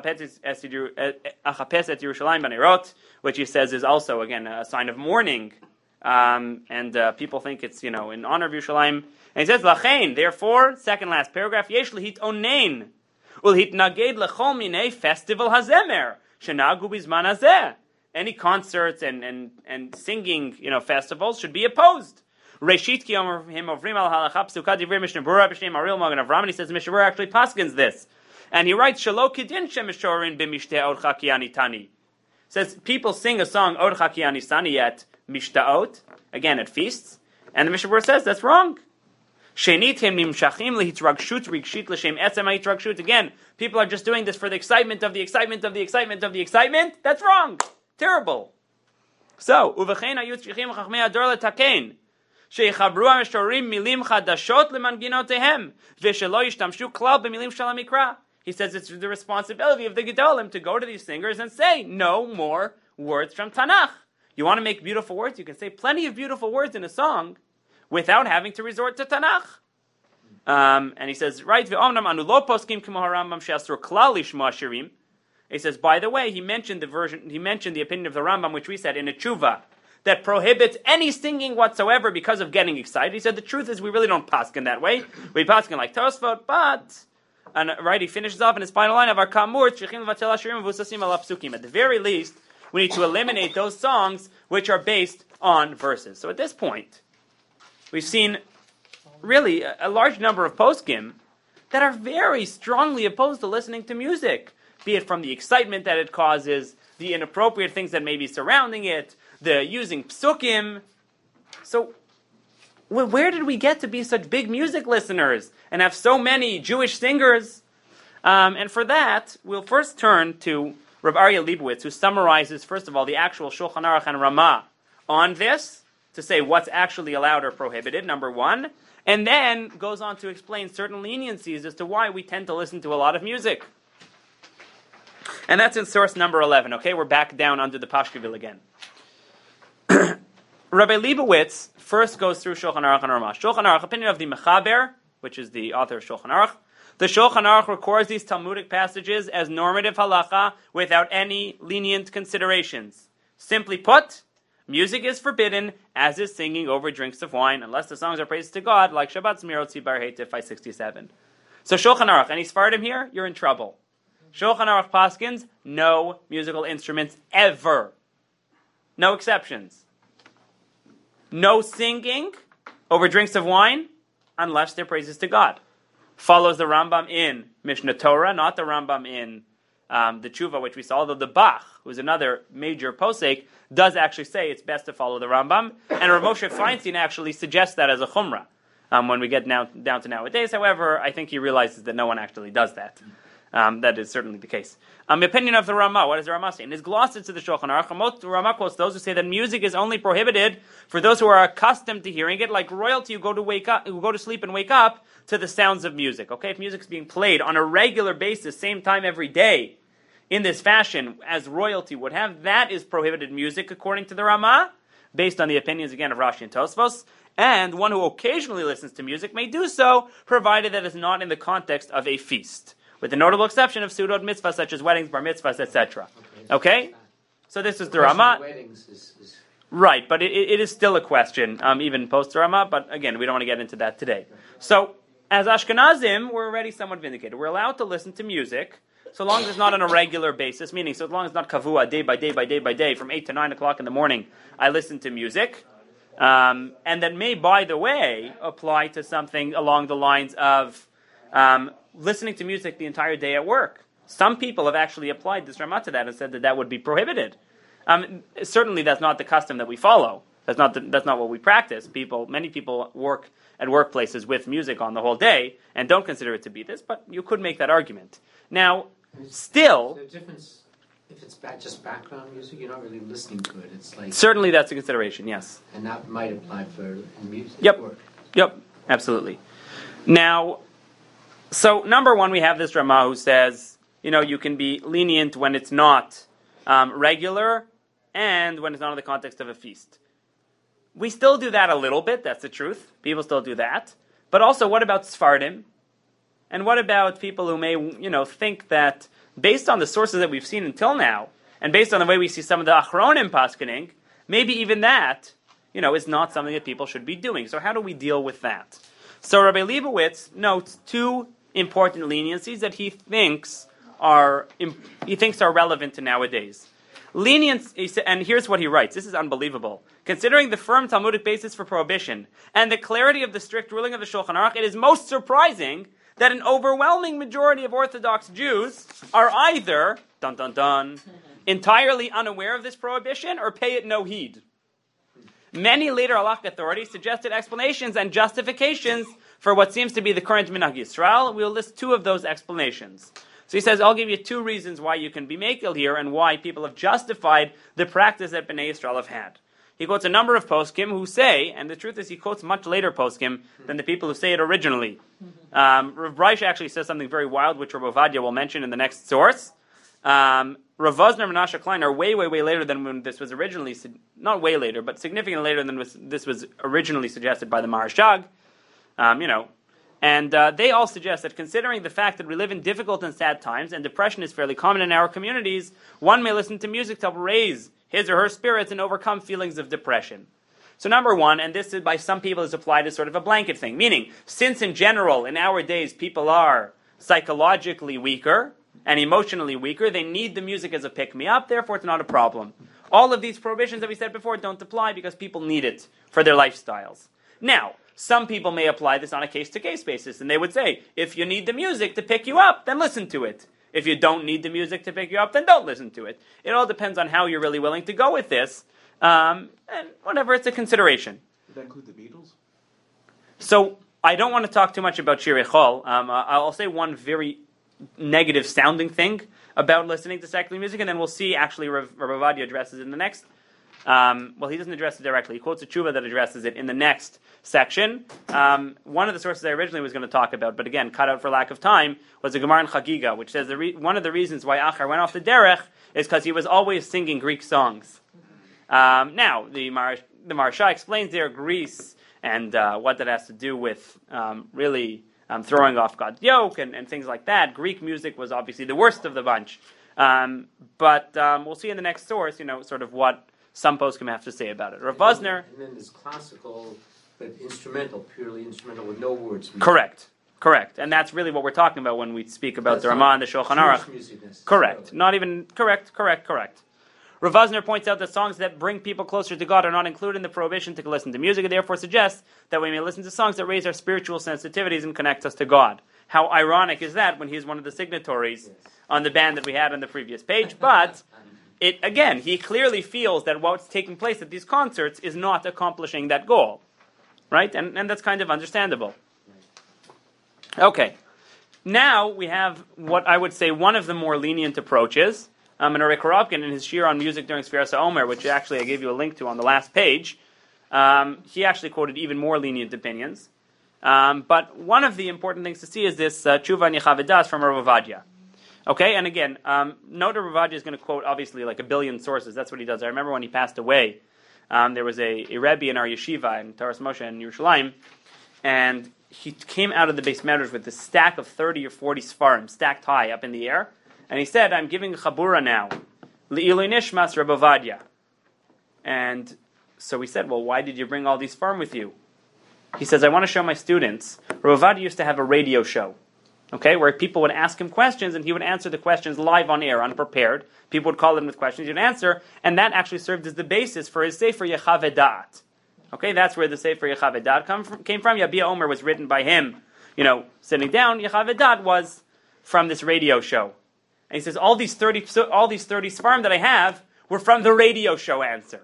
he says is also, again, a sign of mourning. Um, and uh, people think it's, you know, in honor of Yerushalayim. And he says, Lachein, therefore, second last paragraph, Yesh lehit onein, ulhit naged lechol minei festival hazemer, shenagu bizman hazeh. Any concerts and, and, and singing, you know, festivals should be opposed. Reshit ki him ovrim al halacha psuka divrei Mishnah Berurah b'shem Ariel Magen Avram, and he says Mishnah Berurah actually paskins this. And he writes, Shalo kidin shemishorin b'mishteh odcha ki anitani. Says, people sing a song, odcha ki anisani, at Mishtaot, again at feasts, and the Mishnah Berurah says that's wrong. Shenitim nimshachim lehitragshut rigshit l'shem etzem hitragshut. Again, people are just doing this for the excitement of the excitement of the excitement of the excitement. That's wrong. Terrible. So, uvechein hayu tzrichim chachmei hador letaken sheyichabru hameshorim milim chadashot lemanginotehem v'shelo yishtamshu klal b'milim shel hamikra. He says it's the responsibility of the Gedolim to go to these singers and say no more words from Tanakh. You want to make beautiful words? You can say plenty of beautiful words in a song without having to resort to Tanakh. Um, and he says, right, he says, by the way, he mentioned the version, he mentioned the opinion of the Rambam, which we said in a tshuva, that prohibits any singing whatsoever because of getting excited. He said the truth is we really don't paskin that way. We paskin like Tosfot, but, and right, he finishes off in his final line of our kamur, at the very least, we need to eliminate those songs which are based on verses. So at this point, we've seen really a, a large number of poskim that are very strongly opposed to listening to music, be it from the excitement that it causes, the inappropriate things that may be surrounding it, the using psukim. So wh- where did we get to be such big music listeners and have so many Jewish singers? Um, and for that, we'll first turn to Rav Aryeh Leibowitz, who summarizes, first of all, the actual Shulchan Aruch and Ramah on this, to say what's actually allowed or prohibited, number one, and then goes on to explain certain leniencies as to why we tend to listen to a lot of music. And that's in source number eleven, okay? We're back down under the Pashkeville again. Rabbi Leibowitz first goes through Shulchan Aruch and Ramah. Shulchan Aruch, opinion of the Mechaber, which is the author of Shulchan Aruch, The Shulchan Aruch records these Talmudic passages as normative halacha without any lenient considerations. Simply put, music is forbidden, as is singing over drinks of wine, unless the songs are praises to God, like Shabbat Zmirot Tzibur Heitif five sixty-seven. So Shulchan Aruch, any Sfardim here? You're in trouble. Shulchan Aruch paskins, no musical instruments ever. No exceptions. No singing over drinks of wine, unless they're praises to God. Follows the Rambam in Mishnah Torah, not the Rambam in um, the Tshuva, which we saw, although the Bach, who's another major posek, does actually say it's best to follow the Rambam, and Rav Moshe Feinstein actually suggests that as a chumrah. Um, when we get now, down to nowadays, however, I think he realizes that no one actually does that. Um, that is certainly the case. Um, the opinion of the Ramah, what does the Ramah say? In his glosses to the Shulchan Aruch, the Ramah quotes those who say that music is only prohibited for those who are accustomed to hearing it, like royalty who go to wake up, who go to sleep and wake up to the sounds of music. Okay, if music is being played on a regular basis, same time every day, in this fashion as royalty would have, that is prohibited music according to the Ramah, based on the opinions again of Rashi and Tosfos. And one who occasionally listens to music may do so, provided that it's not in the context of a feast, with the notable exception of pseudod mitzvahs such as weddings, bar mitzvahs, et cetera. Okay, so this is the, the Ramah. Weddings is, is... Right, but it, it is still a question, um, even post Ramah. But again, we don't want to get into that today. So, as Ashkenazim, we're already somewhat vindicated. We're allowed to listen to music, so long as it's not on a regular basis. Meaning, so long as it's not kavua, day by day by day by day, from eight to nine o'clock in the morning, I listen to music, um, and that may, by the way, apply to something along the lines of. Um, listening to music the entire day at work. Some people have actually applied this Ramah to that and said that that would be prohibited. Um, certainly that's not the custom that we follow. That's not the, that's not what we practice. People, many people work at workplaces with music on the whole day and don't consider it to be this, but you could make that argument. Now, still... The difference, if it's back, just background music, you're not really listening to it. It's like... Certainly that's a consideration, yes. And that might apply for music yep. work. Yep, absolutely. Now... So, number one, we have this Ramah who says, you know, you can be lenient when it's not um, regular and when it's not in the context of a feast. We still do that a little bit, that's the truth. People still do that. But also, what about Sfardim? And what about people who may, you know, think that based on the sources that we've seen until now, and based on the way we see some of the Achronim paskening, maybe even that, you know, is not something that people should be doing. So how do we deal with that? So Rabbi Leibowitz notes two important leniencies that he thinks are he thinks are relevant to nowadays. Lenience, and here's what he writes. This is unbelievable. Considering the firm Talmudic basis for prohibition and the clarity of the strict ruling of the Shulchan Aruch, it is most surprising that an overwhelming majority of Orthodox Jews are either dun dun dun entirely unaware of this prohibition or pay it no heed. Many later halachic authorities suggested explanations and justifications for what seems to be the current Minhag Yisrael. We'll list two of those explanations. So he says, I'll give you two reasons why you can be makil here and why people have justified the practice that Bnei Yisrael have had. He quotes a number of poskim who say, and the truth is he quotes much later poskim than the people who say it originally. Um, Rav Breish actually says something very wild, which Rav Ovadia will mention in the next source. Um, Rav Vosner and Menashe Klein are way, way, way later than when this was originally, not way later, but significantly later than was, this was originally suggested by the Maharshag. Um, you know, and uh, they all suggest that considering the fact that we live in difficult and sad times, and depression is fairly common in our communities, one may listen to music to help raise his or her spirits and overcome feelings of depression. So number one, and this is by some people is applied as sort of a blanket thing, meaning since in general in our days people are psychologically weaker and emotionally weaker, they need the music as a pick-me-up, therefore it's not a problem. All of these prohibitions that we said before don't apply because people need it for their lifestyles. Now, some people may apply this on a case-to-case basis, and they would say, if you need the music to pick you up, then listen to it. If you don't need the music to pick you up, then don't listen to it. It all depends on how you're really willing to go with this, um, and whatever, it's a consideration. Would that include the Beatles? So, I don't want to talk too much about Shirei Chol. Um, I'll say one very negative-sounding thing about listening to secular music, and then we'll see, actually, Rav Ovadia addresses it in the next. Um, well, he doesn't address it directly. He quotes a tshuva that addresses it in the next section. Um, one of the sources I originally was going to talk about, but again, cut out for lack of time, was the Gemara in Chagiga, which says the re- one of the reasons why Achar went off the derech is because he was always singing Greek songs. Um, now, the Mar- the Maharsha explains there Greece and uh, what that has to do with um, really um, throwing off God's yoke and, and things like that. Greek music was obviously the worst of the bunch. Um, but um, we'll see in the next source, you know, sort of what some poskim have to say about it. Rav Vosner... And then there's classical, but instrumental, purely instrumental with no words. Correct. Correct. And that's really what we're talking about when we speak about That's the Ramah and the Shulchan Aruch. Correct. Not even... Correct, correct, correct. Rav Vosner points out that songs that bring people closer to God are not included in the prohibition to listen to music, and therefore suggests that we may listen to songs that raise our spiritual sensitivities and connect us to God. How ironic is that when he's one of the signatories yes. on the band that we had on the previous page? But, it again, he clearly feels that what's taking place at these concerts is not accomplishing that goal. Right? And, and that's kind of understandable. Okay. Now we have what I would say one of the more lenient approaches. Um, and Arik Korobkin, in his shir on music during Sfiras HaOmer, which actually I gave you a link to on the last page, um, he actually quoted even more lenient opinions. Um, but one of the important things to see is this uh, Tshuva Yechavedas from Rav Ovadia. Okay, and again, um, note Rav Ovadia is going to quote obviously like a billion sources. That's what he does. I remember when he passed away, um, there was a, a Rebbe in our yeshiva in Taras Moshe in Yerushalayim, and he came out of the Beis Medrash with this stack of thirty or forty Sfarim stacked high up in the air. And he said, I'm giving a chabura now. Le'ilui nishmas Rav Ovadia. And so we said, well, why did you bring all these farm with you? He says, I want to show my students. Rav Ovadia used to have a radio show, okay, where people would ask him questions, and he would answer the questions live on air, unprepared. People would call him with questions, he'd answer, and that actually served as the basis for his Sefer Yechavedat. Okay, that's where the Sefer Yechavedat come from, came from. Yabia Omer was written by him, you know, sitting down. Yechavedat was from this radio show. And he says, all these thirty, all these thirty Sfarim that I have were from the radio show answer.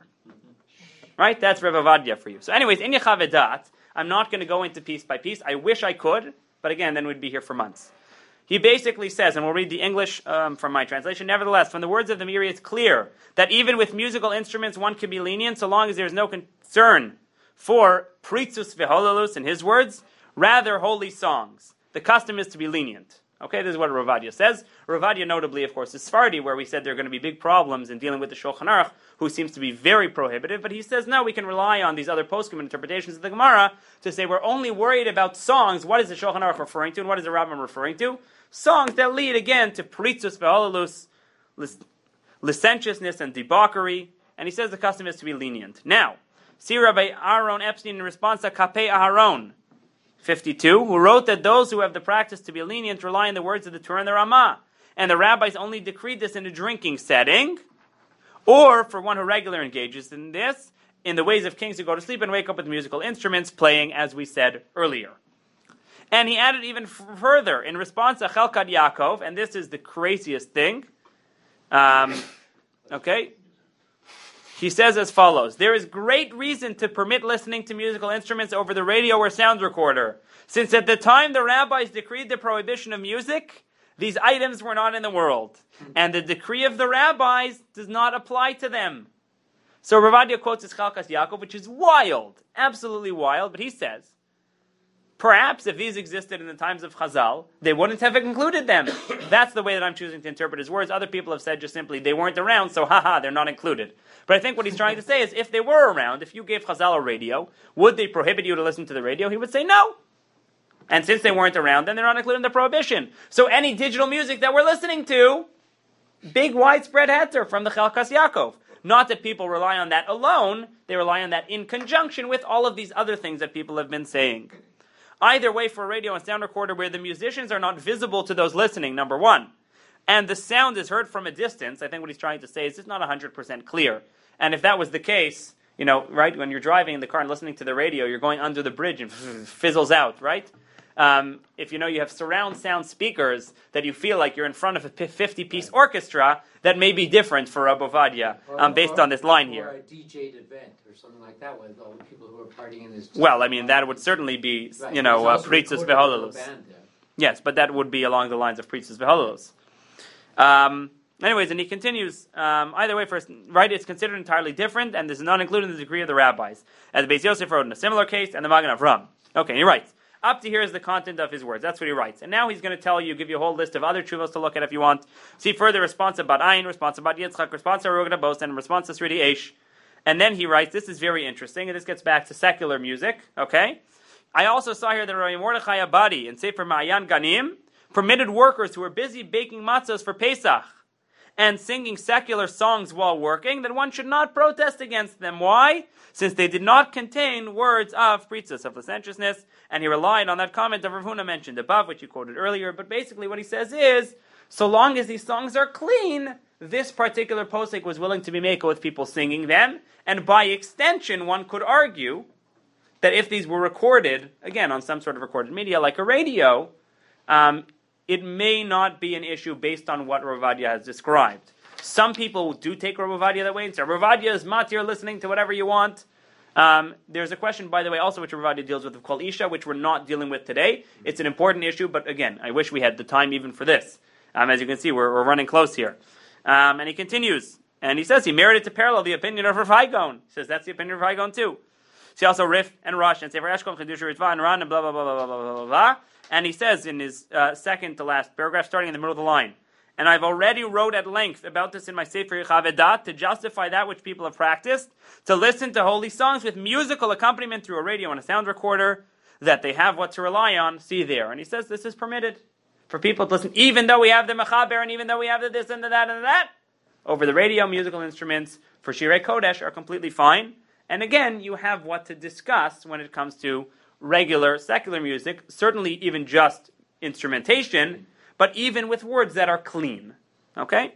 Right? That's Rav Ovadia for you. So anyways, in Yechavedat, I'm not going to go into piece by piece. I wish I could, but again, then we'd be here for months. He basically says, and we'll read the English um, from my translation, nevertheless, from the words of the Meiri, it's clear that even with musical instruments, one can be lenient so long as there's no concern for pritzus v'hololus, in his words, rather holy songs. The custom is to be lenient. Okay, this is what Rav Ovadia says. Rav Ovadia notably, of course, is Sephardi, where we said there are going to be big problems in dealing with the Shulchan Aruch, who seems to be very prohibitive, but he says, no, we can rely on these other poskim interpretations of the Gemara to say we're only worried about songs. What is the Shulchan Aruch referring to, and what is the Rambam referring to? Songs that lead, again, to pritzus ve'hololus, licentiousness and debauchery, and he says the custom is to be lenient. Now, see Rabbi Aaron Epstein in response to Kapei Aharon, fifty-two, who wrote that those who have the practice to be lenient rely on the words of the Torah and the Ramah, and the rabbis only decreed this in a drinking setting, or for one who regularly engages in this, in the ways of kings who go to sleep and wake up with musical instruments playing, as we said earlier. And he added even f- further, in response to Chelkat Yaakov, and this is the craziest thing, um, okay, he says as follows, there is great reason to permit listening to musical instruments over the radio or sound recorder, since at the time the rabbis decreed the prohibition of music, these items were not in the world, and the decree of the rabbis does not apply to them. So Rav Ovadia quotes his Chelkas Yaakov, which is wild, absolutely wild, but he says, perhaps if these existed in the times of Chazal, they wouldn't have included them. That's the way that I'm choosing to interpret his words. Other people have said just simply, they weren't around, so haha, they're not included. But I think what he's trying to say is, if they were around, if you gave Chazal a radio, would they prohibit you to listen to the radio? He would say no. And since they weren't around, then they're not included in the prohibition. So any digital music that we're listening to, big widespread heter from the Chelkas Yaakov. Not that people rely on that alone, they rely on that in conjunction with all of these other things that people have been saying. Either way, for a radio and sound recorder where the musicians are not visible to those listening, number one, and the sound is heard from a distance, I think what he's trying to say is it's not one hundred percent clear. And if that was the case, you know, right, when you're driving in the car and listening to the radio, you're going under the bridge and fizzles out, right? Um, if you know you have surround sound speakers that you feel like you're in front of a fifty-piece orchestra, that may be different for Rav Ovadia, um, based or, on this line or here. Or a D J'd event or something like that with all the people who are partying in this. Well, I mean, that would certainly be, right. you know, uh, pritzus v'hololus. Yeah. Yes, but that would be along the lines of pritzus v'hololus. Um, anyways, and he continues, um, either way, first, right, it's considered entirely different, and this is not included in the decree of the rabbis. As Beis Yosef wrote in a similar case, and the Magen Avram. Okay, he writes, up to here is the content of his words. That's what he writes. And now he's going to tell you, give you a whole list of other tshuvos to look at if you want. See further response about Ayin, response about Yitzchak, response to Rogad Abos, and response to Sridi Eish. And then he writes, this is very interesting, and this gets back to secular music, okay? I also saw here that Rabbi Mordechai Abadi in Sefer Ma'ayan Ganim permitted workers who were busy baking matzos for Pesach and singing secular songs while working, that one should not protest against them. Why? Since they did not contain words of pritzas, of licentiousness, and he relied on that comment of Rav Huna mentioned above, which you quoted earlier. But basically what he says is, so long as these songs are clean, this particular posek was willing to be meko with people singing them, and by extension one could argue that if these were recorded, again, on some sort of recorded media, like a radio, um, it may not be an issue based on what Rav Ovadia has described. Some people do take Rav Ovadia that way and say, Rav Ovadia is matir, listening to whatever you want. Um, there's a question, by the way, also which Rav Ovadia deals with, of Kol Isha, which we're not dealing with today. It's an important issue, but again, I wish we had the time even for this. Um, as you can see, we're, we're running close here. Um, and he continues, and he says he merited to parallel the opinion of Rav Haigon. He says that's the opinion of Rav Haigon too. See also Rif and Rosh and Sefer Eshkol, Chedush Ritva and Ran and blah blah blah blah blah blah blah. And he says in his uh, second to last paragraph, starting in the middle of the line, and I've already wrote at length about this in my Sefer Yechavedat to justify that which people have practiced, to listen to holy songs with musical accompaniment through a radio and a sound recorder, that they have what to rely on. See there. And he says this is permitted for people to listen, even though we have the Mechaber and even though we have the this and the that and the that. Over the radio, musical instruments for Shirei Kodesh are completely fine. And again, you have what to discuss when it comes to regular secular music, certainly even just instrumentation, but even with words that are clean. Okay?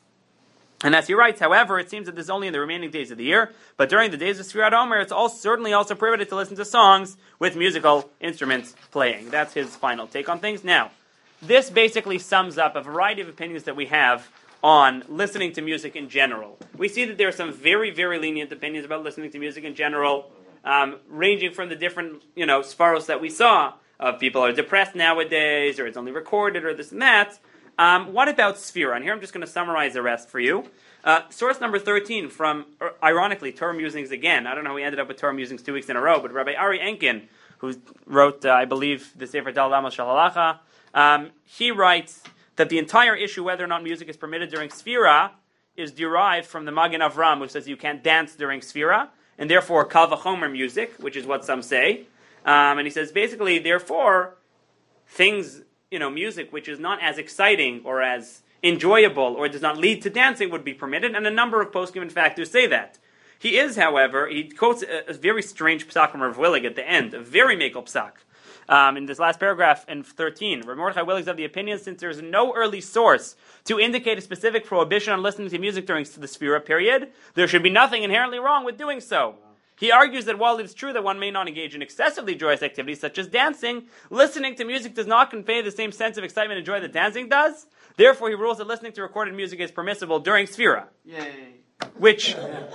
And as he writes, however, it seems that this is only in the remaining days of the year, but during the days of Sfirat Omer, it's all certainly also prohibited to listen to songs with musical instruments playing. That's his final take on things. Now, this basically sums up a variety of opinions that we have on listening to music in general. We see that there are some very, very lenient opinions about listening to music in general, um, ranging from the different, you know, svaros that we saw, of people are depressed nowadays, or it's only recorded, or this and that. Um, what about Sphira? And here I'm just going to summarize the rest for you. Uh, source number thirteen from, er, ironically, Torah Musings again. I don't know how we ended up with Torah Musings two weeks in a row, but Rabbi Ari Enkin, who wrote, uh, I believe, the Sefer Dal Lama Shal Halacha, um, he writes that the entire issue whether or not music is permitted during Sphira is derived from the Magen Avram, who says you can't dance during Sphira, and therefore Kal Vachomer music, which is what some say. Um, and he says basically, therefore, things, you know, music which is not as exciting or as enjoyable or does not lead to dancing would be permitted, and a number of poskim in fact do say that. He is, however, he quotes a, a very strange psak from Rav Willig at the end, a very makel psak. Um, in this last paragraph in thirteen, Rav Mordechai Willig is of the opinion, since there is no early source to indicate a specific prohibition on listening to music during the Sphira period, there should be nothing inherently wrong with doing so. He argues that while it is true that one may not engage in excessively joyous activities such as dancing, listening to music does not convey the same sense of excitement and joy that dancing does. Therefore, he rules that listening to recorded music is permissible during Sphira. Yay. Which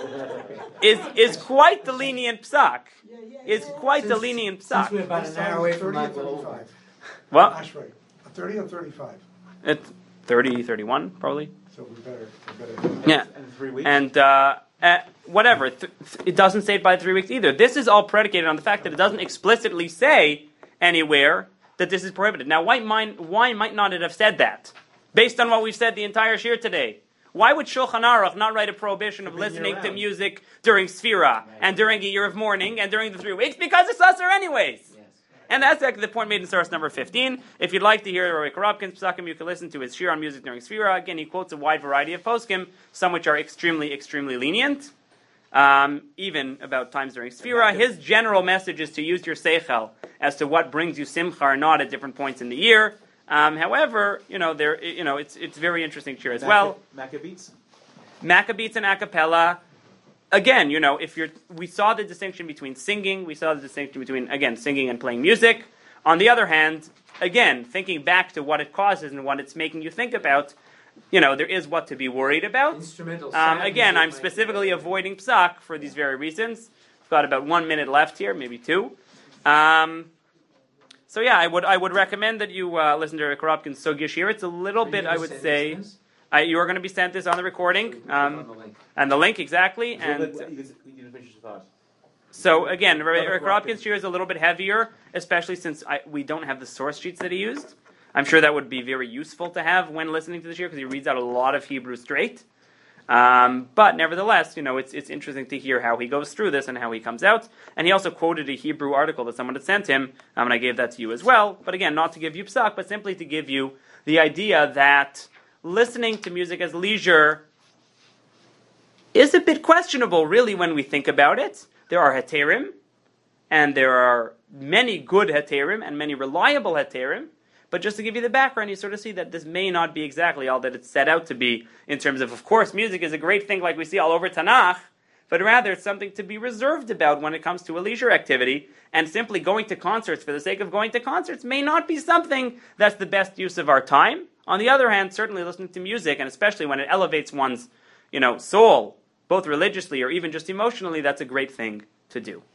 is is quite the lenient psak. Is quite since, the lenient psak. Since we're about an hour away from thirty or thirty-five. Well, That's right. thirty or thirty-five? It's thirty, thirty-one, probably. So we better, we better. Yeah. And three weeks? And, uh, uh, whatever. Th- it doesn't say it by three weeks either. This is all predicated on the fact that it doesn't explicitly say anywhere that this is prohibited. Now, why might, why might not it have said that? Based on what we've said the entire shir today. Why would Shulchan Aruch not write a prohibition of listening to music during Sphira, right, and during a year of mourning, and during the three weeks? Because it's usher anyways. Yes. And that's actually the point made in source number fifteen. If you'd like to hear Rabbi Karabkin's psakim, you can listen to his shir on music during Sphira. Again, he quotes a wide variety of poskim, some which are extremely, extremely lenient, um, even about times during Sphira. His general message is to use your seichel as to what brings you simcha or not at different points in the year. Um, however, you know, there, you know, it's it's very interesting here as Maca- well. Maccabees, Maccabees and a cappella. Again, you know, if you're, we saw the distinction between singing. We saw the distinction between, again, singing and playing music. On the other hand, again, thinking back to what it causes and what it's making you think about, you know, there is what to be worried about. Instrumental. Um, again, I'm specifically avoiding psak for these very reasons. I've got about one minute left here, maybe two. Um, So yeah, I would I would recommend that you uh, listen to Rick Robkin's Sugya Shir. It's a little bit, I would say, uh, you are going to be sent this on the recording, um, on the link. and the link exactly. And so again, Rick Robkin's Shir is a little bit heavier, especially since I, we don't have the source sheets that he used. I'm sure that would be very useful to have when listening to the Shir because he reads out a lot of Hebrew straight. Um, but nevertheless, you know, it's it's interesting to hear how he goes through this and how he comes out. And he also quoted a Hebrew article that someone had sent him, um, and I gave that to you as well. But again, not to give you psak, but simply to give you the idea that listening to music as leisure is a bit questionable, really, when we think about it. There are heterim, and there are many good heterim and many reliable heterim. But just to give you the background, you sort of see that this may not be exactly all that it's set out to be in terms of, of course, music is a great thing like we see all over Tanakh, but rather it's something to be reserved about when it comes to a leisure activity, and simply going to concerts for the sake of going to concerts may not be something that's the best use of our time. On the other hand, certainly listening to music, and especially when it elevates one's, you know, soul, both religiously or even just emotionally, that's a great thing to do.